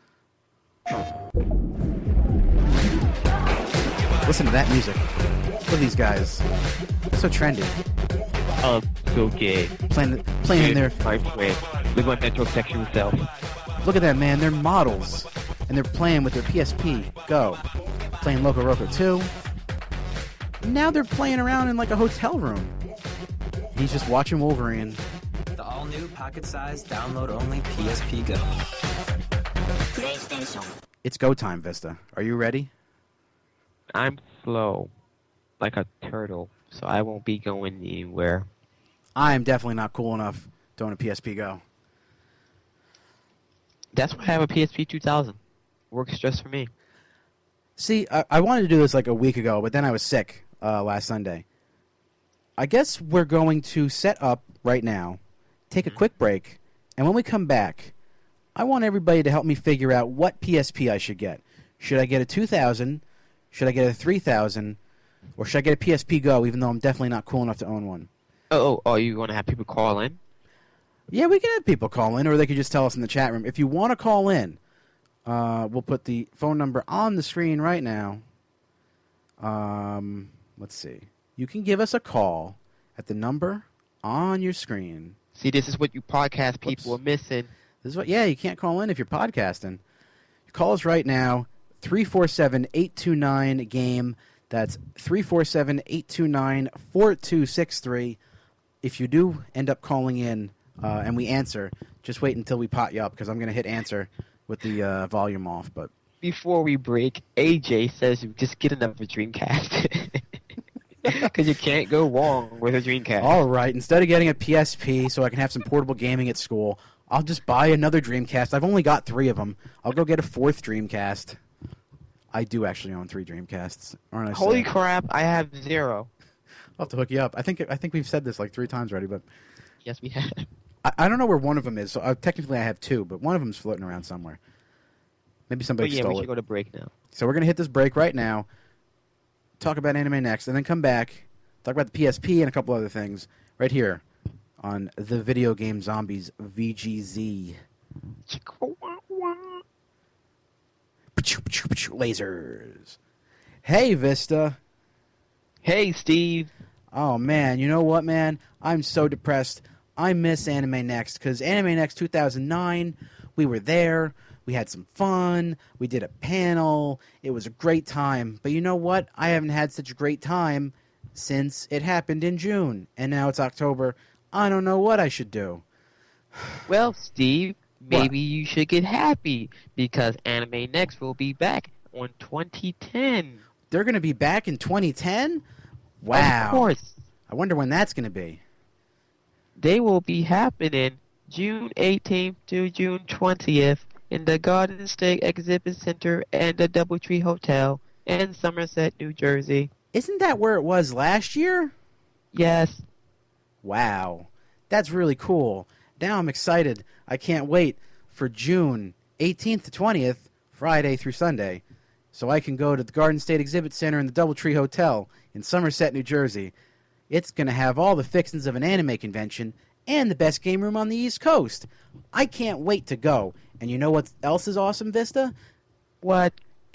Listen to that music. Look at these guys. They're so trendy. Um, so gay. Playing, playing in their... My friend. Live on metrosexual self. Look at that, man. They're models. And they're playing with their P S P Go. Playing Loco Roco two. Now they're playing around in like a hotel room. He's just watching Wolverine. The all-new pocket-sized, download-only P S P Go. PlayStation. It's go time, Vista. Are you ready? I'm slow, like a turtle, so I won't be going anywhere. I am definitely not cool enough to own a P S P Go. That's why I have a P S P two thousand. Works just for me. See, I, I wanted to do this like a week ago, but then I was sick uh, last Sunday. I guess we're going to set up right now, take a quick break, and when we come back, I want everybody to help me figure out what P S P I should get. Should I get a two thousand? Should I get a three thousand? Or should I get a P S P Go, even though I'm definitely not cool enough to own one? Oh, oh, are you going to have people call in? Yeah, we can have people call in, or they could just tell us in the chat room. If you want to call in, uh, we'll put the phone number on the screen right now. Um, let's see. You can give us a call at the number on your screen. See, this is what you podcast people Whoops. are missing. This is what. Yeah, you can't call in if you're podcasting. Call us right now, three four seven, eight two nine, GAME. That's three four seven, eight two nine, four two six three. If you do end up calling in uh, and we answer, just wait until we pot you up, because I'm going to hit answer with the uh, volume off. But Before we break, A J says you just get another Dreamcast. Because you can't go wrong with a Dreamcast. all right, instead of getting a P S P so I can have some portable gaming at school, I'll just buy another Dreamcast. I've only got three of them. I'll go get a fourth Dreamcast. I do actually own three Dreamcasts, aren't I? Holy sad? crap, I have zero. I'll have to hook you up. I think I think we've said this like three times already, but Yes, we have. I, I don't know where one of them is. So uh, technically, I have two, but one of them's floating around somewhere. Maybe But somebody yeah, we stole should it. go to break now. So we're gonna hit this break right now. Talk about anime next, and then come back. Talk about the P S P and a couple other things right here on the Video Game Zombies V G Z. Lasers. Hey, Vista. Hey, Steve. Oh, man. You know what, man? I'm so depressed. I miss Anime Next, because Anime Next two thousand nine, we were there. We had some fun. We did a panel. It was a great time. But you know what? I haven't had such a great time since it happened in June. And now it's October. I don't know what I should do. Well, Steve, maybe you should get happy because Anime Next will be back on twenty ten. They're going to be back in twenty ten? Wow. Of course. I wonder when that's going to be. They will be happening June eighteenth to June twentieth in the Garden State Exhibit Center and the Doubletree Hotel in Somerset, New Jersey. Isn't that where it was last year? Yes. Wow. That's really cool. Now I'm excited. I can't wait for June eighteenth to twentieth, Friday through Sunday, so I can go to the Garden State Exhibit Center and the Doubletree Hotel in Somerset, New Jersey. It's going to have all the fixings of an anime convention and the best game room on the East Coast. I can't wait to go. And you know what else is awesome, Vista? What?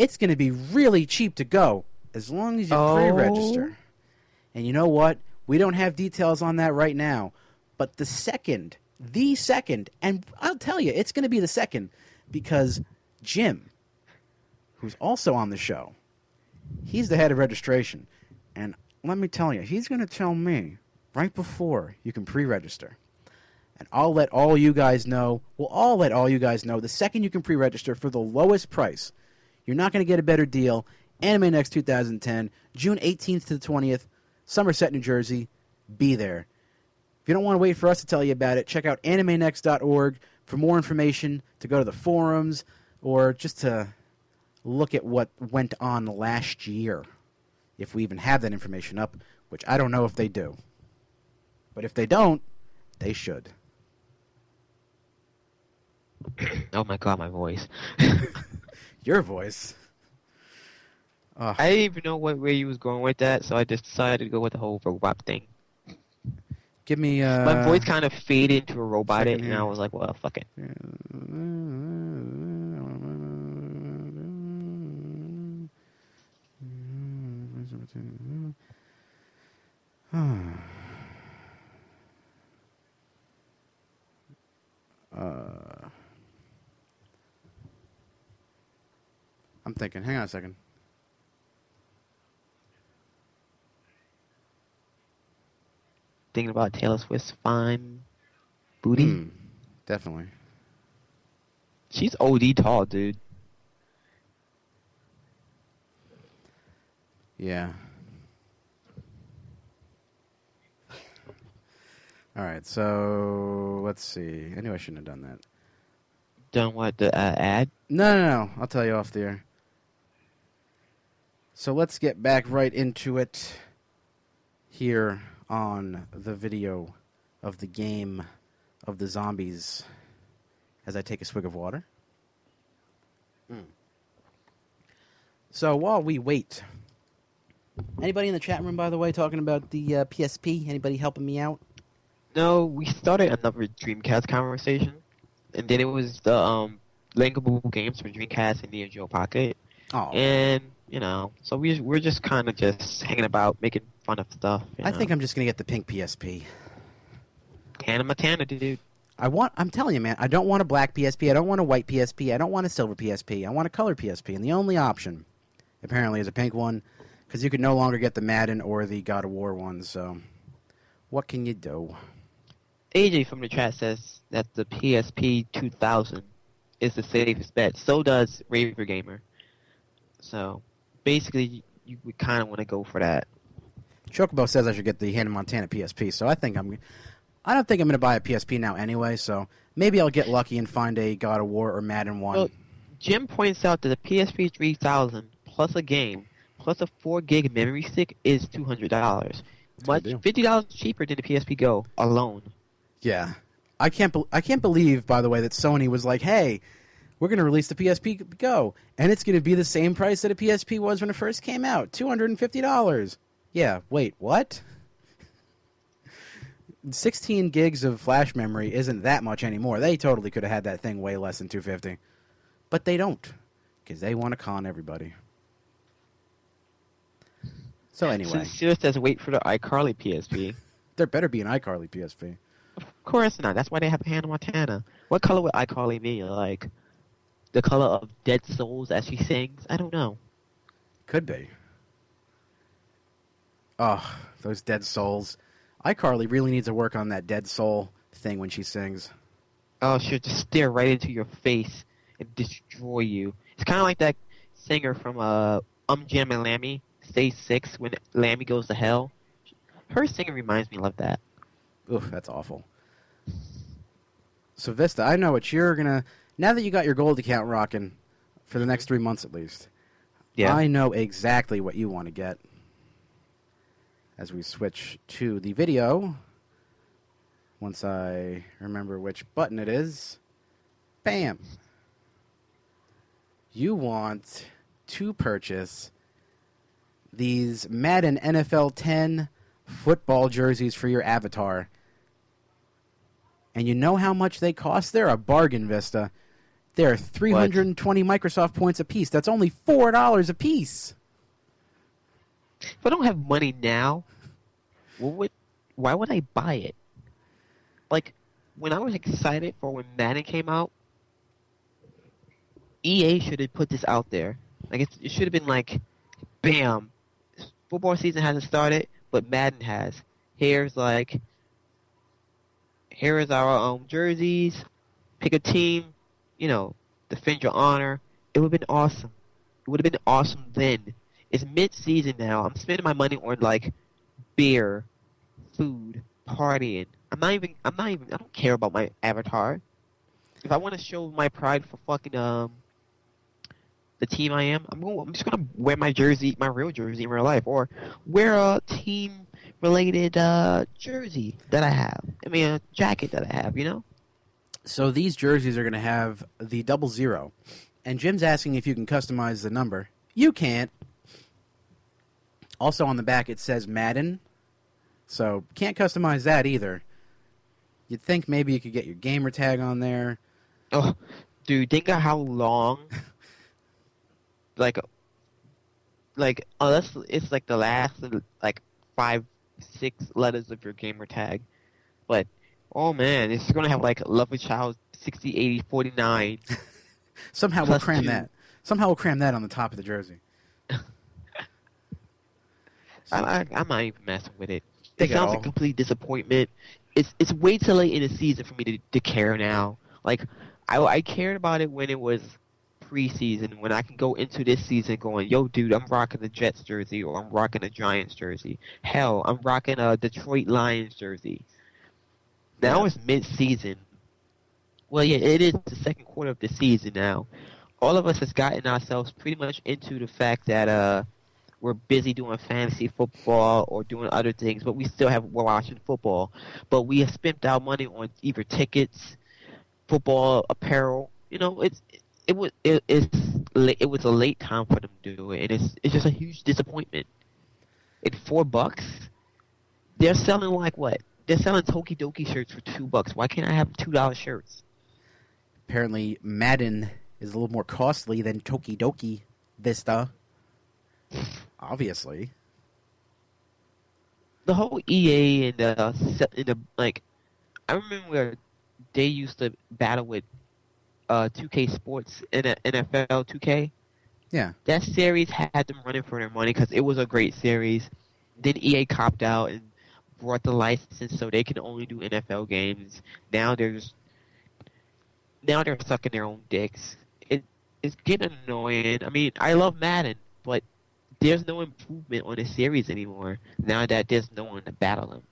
It's going to be really cheap to go as long as you Oh. pre-register. And you know what? We don't have details on that right now. But the second, the second, and I'll tell you, it's going to be the second because Jim, who's also on the show, he's the head of registration. And let me tell you, he's going to tell me right before you can pre-register. And I'll let all you guys know, we'll all let all you guys know the second you can pre-register for the lowest price. You're not going to get a better deal. Anime Next twenty ten, June eighteenth to the twentieth, Somerset, New Jersey. Be there. If you don't want to wait for us to tell you about it, check out anime next dot org for more information, to go to the forums, or just to look at what went on last year, if we even have that information up, which I don't know if they do. But if they don't, they should. Oh my god, my voice. Your voice. Ugh. I didn't even know what where you was going with that, so I just decided to go with the whole robot thing. Give me. Uh, My voice kind of faded into a robot, second and here. I was like, well, fuck it. uh, I'm thinking. Hang on a second. Thinking about Taylor Swift's fine booty. Hmm, definitely. She's O D tall, dude. Yeah. All right, so let's see. I knew I shouldn't have done that. Done what, the uh, ad? No, no, no. I'll tell you off the air. So let's get back right into it here on the video of the game of the zombies as I take a swig of water. Mm. So while we wait, anybody in the chat room, by the way, talking about the uh, P S P? Anybody helping me out? No, we started another Dreamcast conversation, and then it was the um linkable games for Dreamcast and Neo Geo Pocket, Oh, and you know, so we we're just kind of just hanging about, making fun of stuff. You I know? think I'm just gonna get the pink P S P. Hannah Montana, dude. I want. I'm telling you, man. I don't want a black P S P. I don't want a white P S P. I don't want a silver P S P. I want a color P S P. And the only option, apparently, is a pink one, because you could no longer get the Madden or the God of War ones. So, what can you do? A J from the chat says that the P S P two thousand is the safest bet. So does Raver Gamer. So basically, you would kind of want to go for that. Chocobo says I should get the Hannah Montana P S P. So I think I'm. I don't think I'm going to buy a P S P now anyway. So maybe I'll get lucky and find a God of War or Madden one. Well, Jim points out that the P S P three thousand plus a game plus a four gig memory stick is two hundred dollars. Much deal. fifty dollars cheaper than the P S P Go alone. Yeah, I can't. Be- I can't believe, by the way, that Sony was like, "Hey, we're going to release the P S P Go, and it's going to be the same price that a P S P was when it first came out, two hundred and fifty dollars." Yeah. Wait, what? Sixteen gigs of flash memory isn't that much anymore. They totally could have had that thing way less than two hundred fifty, but they don't, because they want to con everybody. So anyway, Sincere says wait for the iCarly P S P. there better be an iCarly P S P. Of course not. That's why they have Hannah Montana. What color would iCarly be? Like the color of Dead Souls as she sings? I don't know. Could be. Oh, those Dead Souls. iCarly really needs to work on that Dead Soul thing when she sings. Oh, she'll just stare right into your face and destroy you. It's kind of like that singer from uh, Um Jam and Lammy, Stage six, when Lammy goes to hell. Her singing reminds me of that. Oof, that's awful. So, Vista, I know what you're going to... Now that you got your gold account rocking, for the next three months at least, Yeah. I know exactly what you want to get. As we switch to the video, once I remember which button it is, bam! You want to purchase these Madden N F L ten football jerseys for your avatar. And you know how much they cost? They're a bargain, Vista. They're three hundred twenty Microsoft points apiece. That's only four dollars a piece. If I don't have money now, what would, why would I buy it? Like, when I was excited for when Madden came out, E A should have put this out there. Like, it, it should have been like, bam, football season hasn't started, but Madden has. Here's like, here is our um, jerseys, pick a team, you know, defend your honor. It would have been awesome. It would have been awesome then. It's mid-season now. I'm spending my money on, like, beer, food, partying. I'm not even, I'm not even, I don't care about my avatar. If I want to show my pride for fucking, um, the team I am, I'm going, I'm just going to wear my jersey, my real jersey in real life, or wear a team-related, uh, jersey that I have. I mean, a jacket that I have, you know? So these jerseys are going to have the double zero. And Jim's asking if you can customize the number. You can't. Also on the back it says Madden. So can't customize that either. You'd think maybe you could get your gamer tag on there. Oh, dude, think of how long, like, like, unless it's like the last, like, five, six letters of your gamer tag. But, oh man, it's going to have, like, Lovely Child sixty eighty forty-nine. Somehow we'll cram two. that. Somehow we'll cram that on the top of the jersey. I, I, I'm not even messing with it. It Think sounds like a complete disappointment. It's it's way too late in the season for me to, to care now. Like, I, I cared about it when it was preseason, when I can go into this season going, yo, dude, I'm rocking the Jets jersey, or I'm rocking a Giants jersey. Hell, I'm rocking a Detroit Lions jersey. Now yeah. It's mid-season. Well, yeah, it is the second quarter of the season now. All of us has gotten ourselves pretty much into the fact that uh, we're busy doing fantasy football or doing other things, but we still have we're watching football. But we have spent our money on either tickets, football apparel. You know, it's it, it was it, it's it was a late time for them to do it, and it's it's just a huge disappointment. At four bucks, they're selling like what? They're selling Tokidoki shirts for two bucks. Why can't I have two dollar shirts? Apparently, Madden is a little more costly than Tokidoki Vista. Obviously. The whole E A and uh, and the like, I remember where they used to battle with uh, two K Sports and N F L two K. Yeah. That series had them running for their money because it was a great series. Then E A copped out and brought the license so they can only do N F L games. Now there's now they're sucking their own dicks. It it's getting annoying. I mean, I love Madden, but there's no improvement on the series anymore now that there's no one to battle them.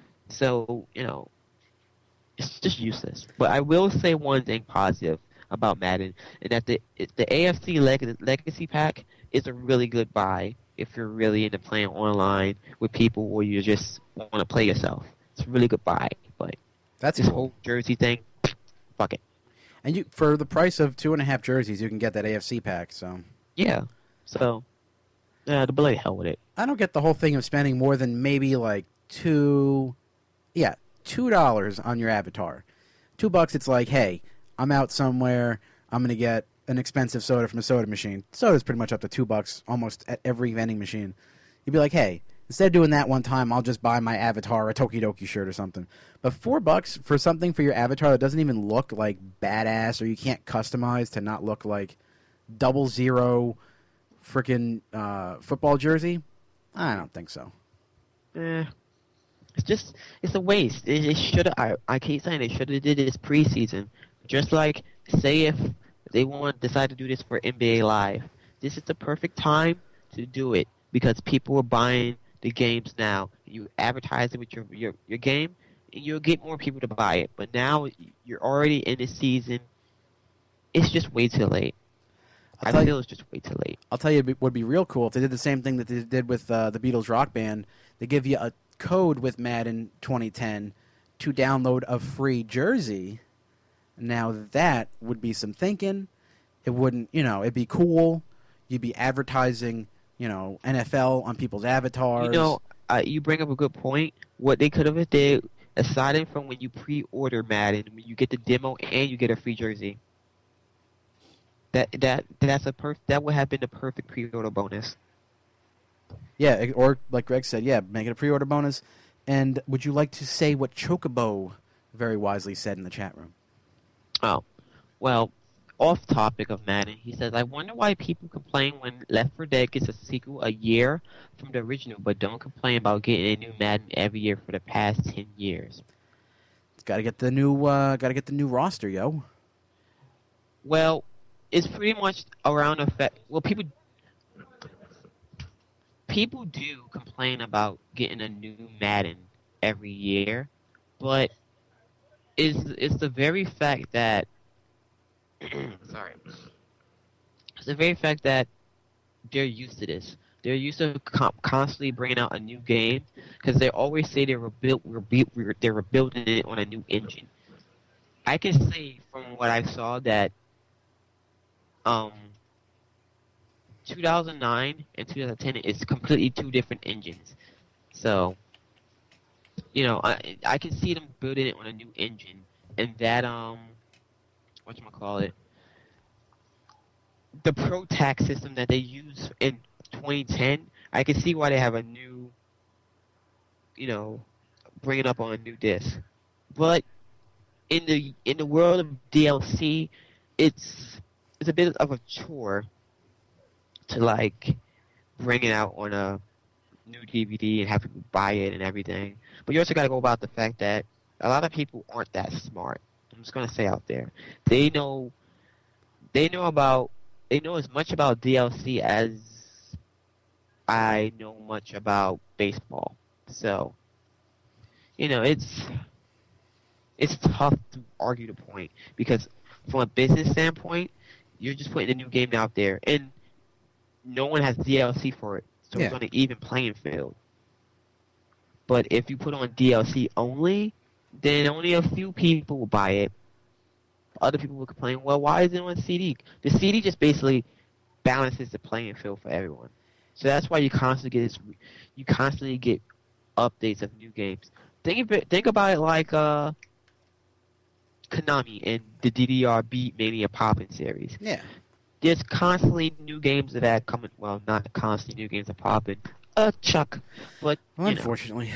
So, you know, it's just useless. But I will say one thing positive about Madden, and that the the A F C Leg- Legacy Pack is a really good buy if you're really into playing online with people or you just want to play yourself. It's a really good buy. But that's this cool. whole jersey thing, fuck it. And you, for the price of two and a half jerseys, you can get that A F C pack. So yeah, so yeah, the bloody hell with it. I don't get the whole thing of spending more than maybe like two, yeah, two dollars on your avatar. Two bucks. It's like, hey, I'm out somewhere. I'm gonna get an expensive soda from a soda machine. Soda's pretty much up to two bucks almost at every vending machine. You'd be like, hey, instead of doing that one time, I'll just buy my avatar a Tokidoki shirt or something. But four bucks for something for your avatar that doesn't even look like badass, or you can't customize to not look like double zero freaking uh, football jersey? I don't think so. Eh, it's just it's a waste. It, it should I I keep saying they should have did this preseason. Just like say if they want to decide to do this for N B A Live, this is the perfect time to do it because people are buying the games now. You advertise it with your, your, your game, and you'll get more people to buy it. But now you're already in the season. It's just way too late. I feel you, it's just way too late. I'll tell you what would be real cool if they did the same thing that they did with uh, the Beatles Rock Band. They give you a code with Madden twenty ten to download a free jersey. Now that would be some thinking. It wouldn't, you know, it'd be cool. You'd be advertising, you know, N F L on people's avatars. You know, uh, you bring up a good point. What they could have did, aside from when you pre-order Madden, when you get the demo and you get a free jersey. That that that's a perf- That would have been the perfect pre-order bonus. Yeah, or like Greg said, yeah, make it a pre-order bonus. And would you like to say what Chocobo very wisely said in the chat room? Oh, well, off topic of Madden, he says, I wonder why people complain when Left four Dead gets a sequel a year from the original, but don't complain about getting a new Madden every year for the past ten years. Got to get the new, uh, got to get the new roster, yo. Well, it's pretty much around the fact. Well, people people do complain about getting a new Madden every year, but it's it's the very fact that sorry, it's the very fact that they're used to this. They're used to com- constantly bringing out a new game because they always say they were built, we're, built, we're they were building it on a new engine. I can say from what I saw that um, two thousand nine and two thousand ten is completely two different engines. So, you know, I I can see them building it on a new engine, and that um, whatchamacallit, the Pro Tax system that they use in twenty ten, I can see why they have a new, you know, bring it up on a new disc. But in the in the world of D L C, it's it's a bit of a chore to like bring it out on a new D V D and have people buy it and everything. But you also got to go about the fact that a lot of people aren't that smart. I'm just gonna say out there, they know they know about they know as much about D L C as I know much about baseball. So, you know, it's it's tough to argue the point because from a business standpoint, you're just putting a new game out there, and no one has D L C for it, so Yeah. it's on an even playing field. But if you put on D L C only, then only a few people will buy it. Other people will complain, well, why is it on C D? The C D just basically balances the playing field for everyone. So that's why you constantly get this, you constantly get updates of new games. Think of it, think about it like uh, Konami and the D D R Beat Mania Poppin' series. Yeah. There's constantly new games that are coming. Well, not constantly new games are popping. Uh, Chuck, but Well, you know, unfortunately.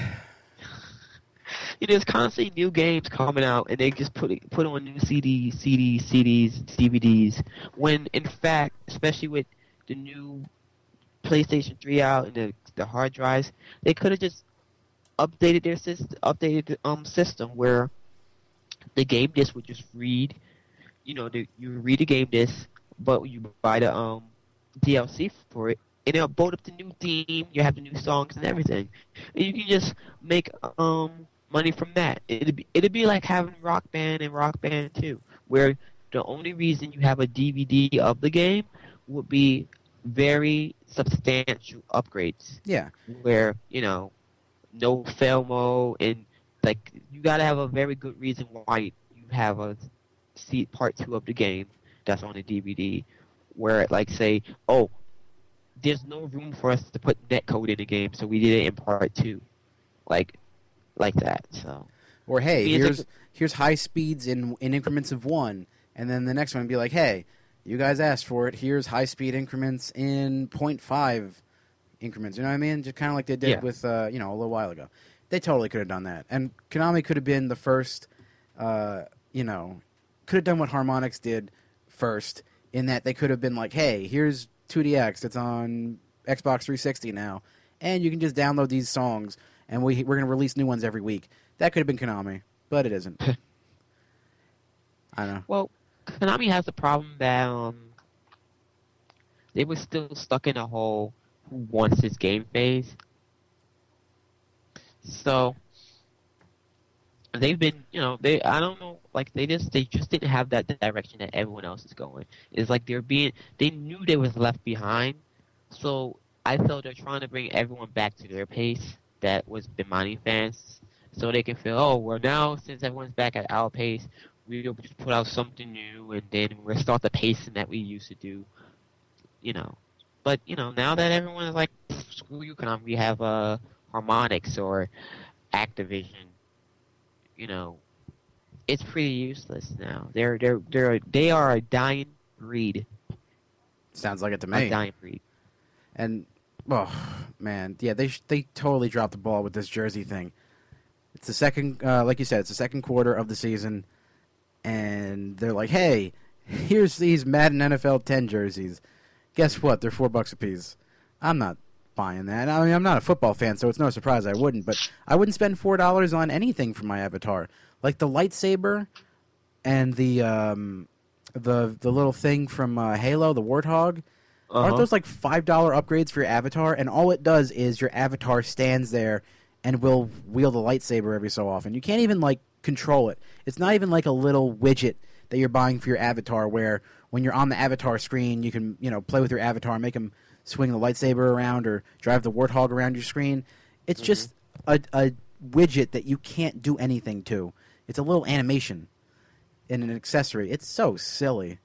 you know, there's constantly new games coming out, and they just put it, put on new C Ds, C Ds, C Ds, D V Ds. When in fact, especially with the new PlayStation three out and the the hard drives, they could have just updated their system, updated the um system where the game disc would just read. You know, the, you read the game disc, but you buy the um D L C for it, and it'll boat up the new theme. You have the new songs and everything, and you can just make um money from that. It'd be it'd be like having Rock Band and Rock Band two, where the only reason you have a D V D of the game would be very substantial upgrades. Yeah. Where you know, no fail mode, and like you gotta have a very good reason why you have a see part two of the game that's on the D V D, where it like say, oh, there's no room for us to put netcode in the game, so we did it in part two, like, like that. So, Or hey, I mean, it's here's like- here's high speeds in in increments of one, and then the next one would be like, hey, you guys asked for it. Here's high speed increments in point five increments. You know what I mean? Just kind of like they did Yeah. with uh, you know a little while ago. They totally could have done that, and Konami could have been the first. Uh, you know, could have done what Harmonix did first, in that they could have been like, hey, here's two D X. It's on Xbox three sixty now, and you can just download these songs, and we we're gonna release new ones every week. That could have been Konami, but it isn't. I know. well, Konami has the problem that um, they were still stuck in a whole who wants this game phase. So they've been, you know, they I don't know, like they just they just didn't have that direction that everyone else is going. It's like they're being they knew they was left behind, so I felt they're trying to bring everyone back to their pace that was Bimani fans, so they can feel, oh, well now since everyone's back at our pace, we'll just put out something new and then restart the pacing that we used to do, you know. But you know, now that everyone is like, screw you, Konami, we have uh, Harmonix or Activision. You know, it's pretty useless now. They're they're they're they are a dying breed. Sounds like it to I'm me. dying breed. And oh man, yeah, they sh- they totally dropped the ball with this jersey thing. It's the second, uh, like you said, it's the second quarter of the season, and they're like, "Hey, here's these Madden N F L ten jerseys. Guess what? They're four bucks a piece." I'm not buying that. I mean, I'm not a football fan, so it's no surprise I wouldn't. But I wouldn't spend four dollars on anything for my avatar, like the lightsaber and the um, the the little thing from uh, Halo, the Warthog. Uh-huh. Aren't those like five dollar upgrades for your avatar? And all it does is your avatar stands there and will wield a lightsaber every so often. You can't even like control it. It's not even like a little widget that you're buying for your avatar where when you're on the avatar screen you can, you know, play with your avatar, make him swing the lightsaber around or drive the Warthog around your screen. It's mm-hmm. just a, a widget that you can't do anything to. It's a little animation and an accessory. It's so silly.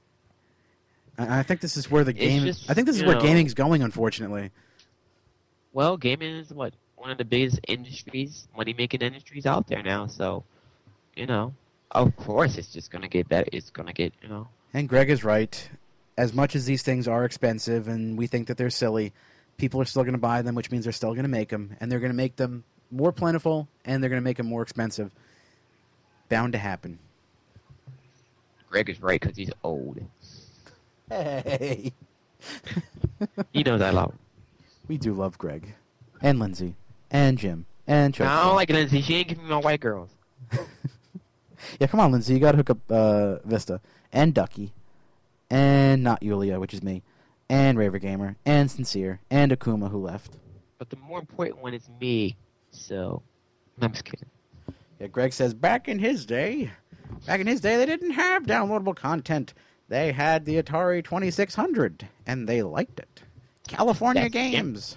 I think this is where the game. Just, I think this is where know, gaming's going. Unfortunately, well, gaming is what one of the biggest industries, money-making industries out there now. So, you know, of course, it's just gonna get better. It's gonna get, you know. And Greg is right. As much as these things are expensive, and we think that they're silly, people are still gonna buy them, which means they're still gonna make them, and they're gonna make them more plentiful, and they're gonna make them more expensive. Bound to happen. Greg is right because he's old. Hey. He knows I love him. We do love Greg. And Lindsay. And Jim. And Choco. No, I don't like Lindsay. She ain't giving me my white girls. Yeah, come on, Lindsay. You gotta hook up uh, Vista. And Ducky. And not Yulia, which is me. And Raver Gamer. And Sincere. And Akuma, who left. But the more important one is me. So, I'm just kidding. Yeah, Greg says, back in his day, back in his day, they didn't have downloadable content. They had the Atari twenty-six hundred, and they liked it. California That's, Games.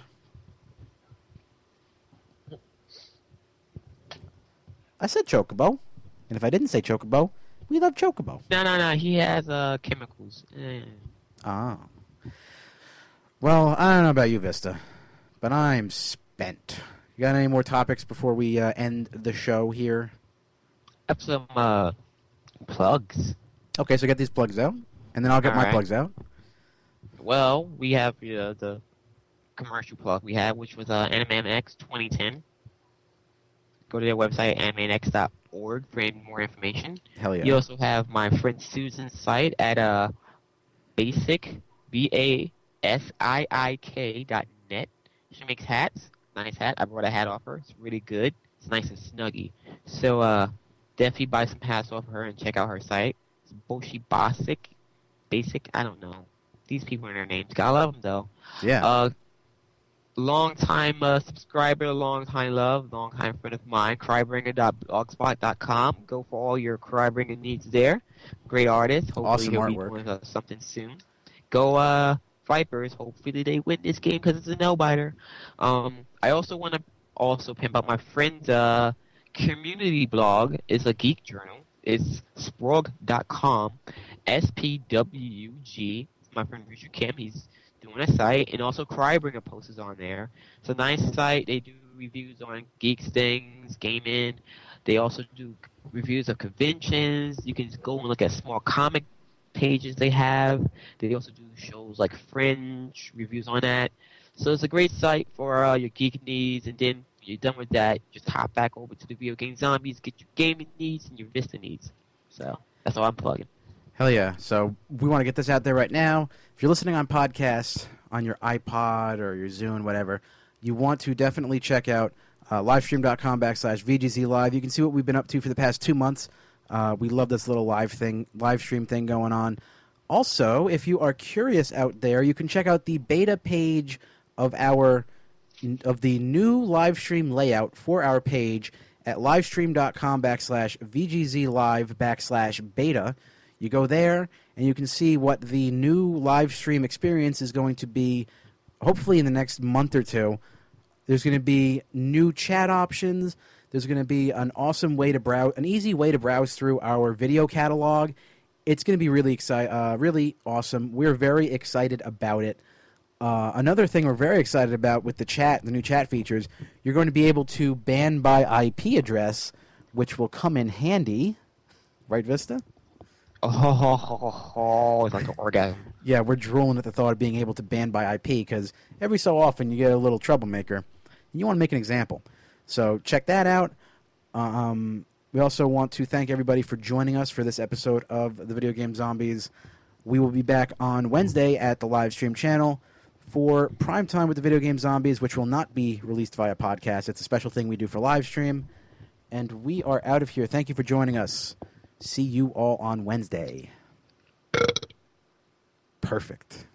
Yeah. I said Chocobo, and if I didn't say Chocobo, we love Chocobo. No, no, no. He has uh, chemicals. Eh. Ah. Well, I don't know about you, Vista, but I'm spent. You got any more topics before we uh, end the show here? I have some uh, plugs. Okay, so get these plugs out, and then I'll get All my right. plugs out. Well, we have uh, the commercial plug we had, which was uh, AnimeX twenty ten. Go to their website, animex dot org, for any more information. Hell yeah. You also have my friend Susan's site at uh, basic, B A S I I K dot net. She makes hats. Nice hat. I brought a hat off her. It's really good. It's nice and snuggy. So uh, definitely buy some hats off her and check out her site. Boshi Basic, Basic, I don't know. These people in their names. I love them, though. Yeah. Uh, long time uh, subscriber, long time love, long time friend of mine, crybringer dot blogspot dot com. Go for all your Crybringer needs there. Great artist. Hopefully awesome he'll artwork. be doing uh, something soon. Go uh, Vipers. Hopefully they win this game because it's a no-biter. Um, I also want to also pimp out my friend's uh, community blog. It's a geek journal. It's sprog dot com, S P W G. My friend Richard Kim, he's doing a site, and also Crybringer posts on there. It's a nice site. They do reviews on geeks things, gaming. They also do reviews of conventions. You can go and look at small comic pages they have. They also do shows like Fringe, reviews on that. So it's a great site for uh, your geek needs, and then you're done with that, just hop back over to the Video Game Zombies, get your gaming needs and your Vista needs. So that's all I'm plugging. Hell yeah. So we want to get this out there right now. If you're listening on podcasts, on your iPod or your Zune, whatever, you want to definitely check out uh, livestream.com backslash VGZ Live. You can see what we've been up to for the past two months. Uh, we love this little live thing, live stream thing going on. Also, if you are curious out there, you can check out the beta page of our of the new live stream layout for our page at livestream.com backslash VGZ Live backslash beta. You go there, and you can see what the new live stream experience is going to be, hopefully in the next month or two. There's going to be new chat options. There's going to be an awesome way to browse, an easy way to browse through our video catalog. It's going to be really exci- uh, really awesome. We're very excited about it. Uh, another thing we're very excited about with the chat, the new chat features, you're going to be able to ban by I P address, which will come in handy. Right, Vista? Oh, ho, ho, ho, ho, it's like an orgasm. Yeah, we're drooling at the thought of being able to ban by I P because every so often you get a little troublemaker and you want to make an example. So check that out. Um, we also want to thank everybody for joining us for this episode of the Video Game Zombies. We will be back on Wednesday at the live stream channel for Prime Time with the Video Game Zombies, which will not be released via podcast. It's a special thing we do for live stream. And we are out of here. Thank you for joining us. See you all on Wednesday. Perfect.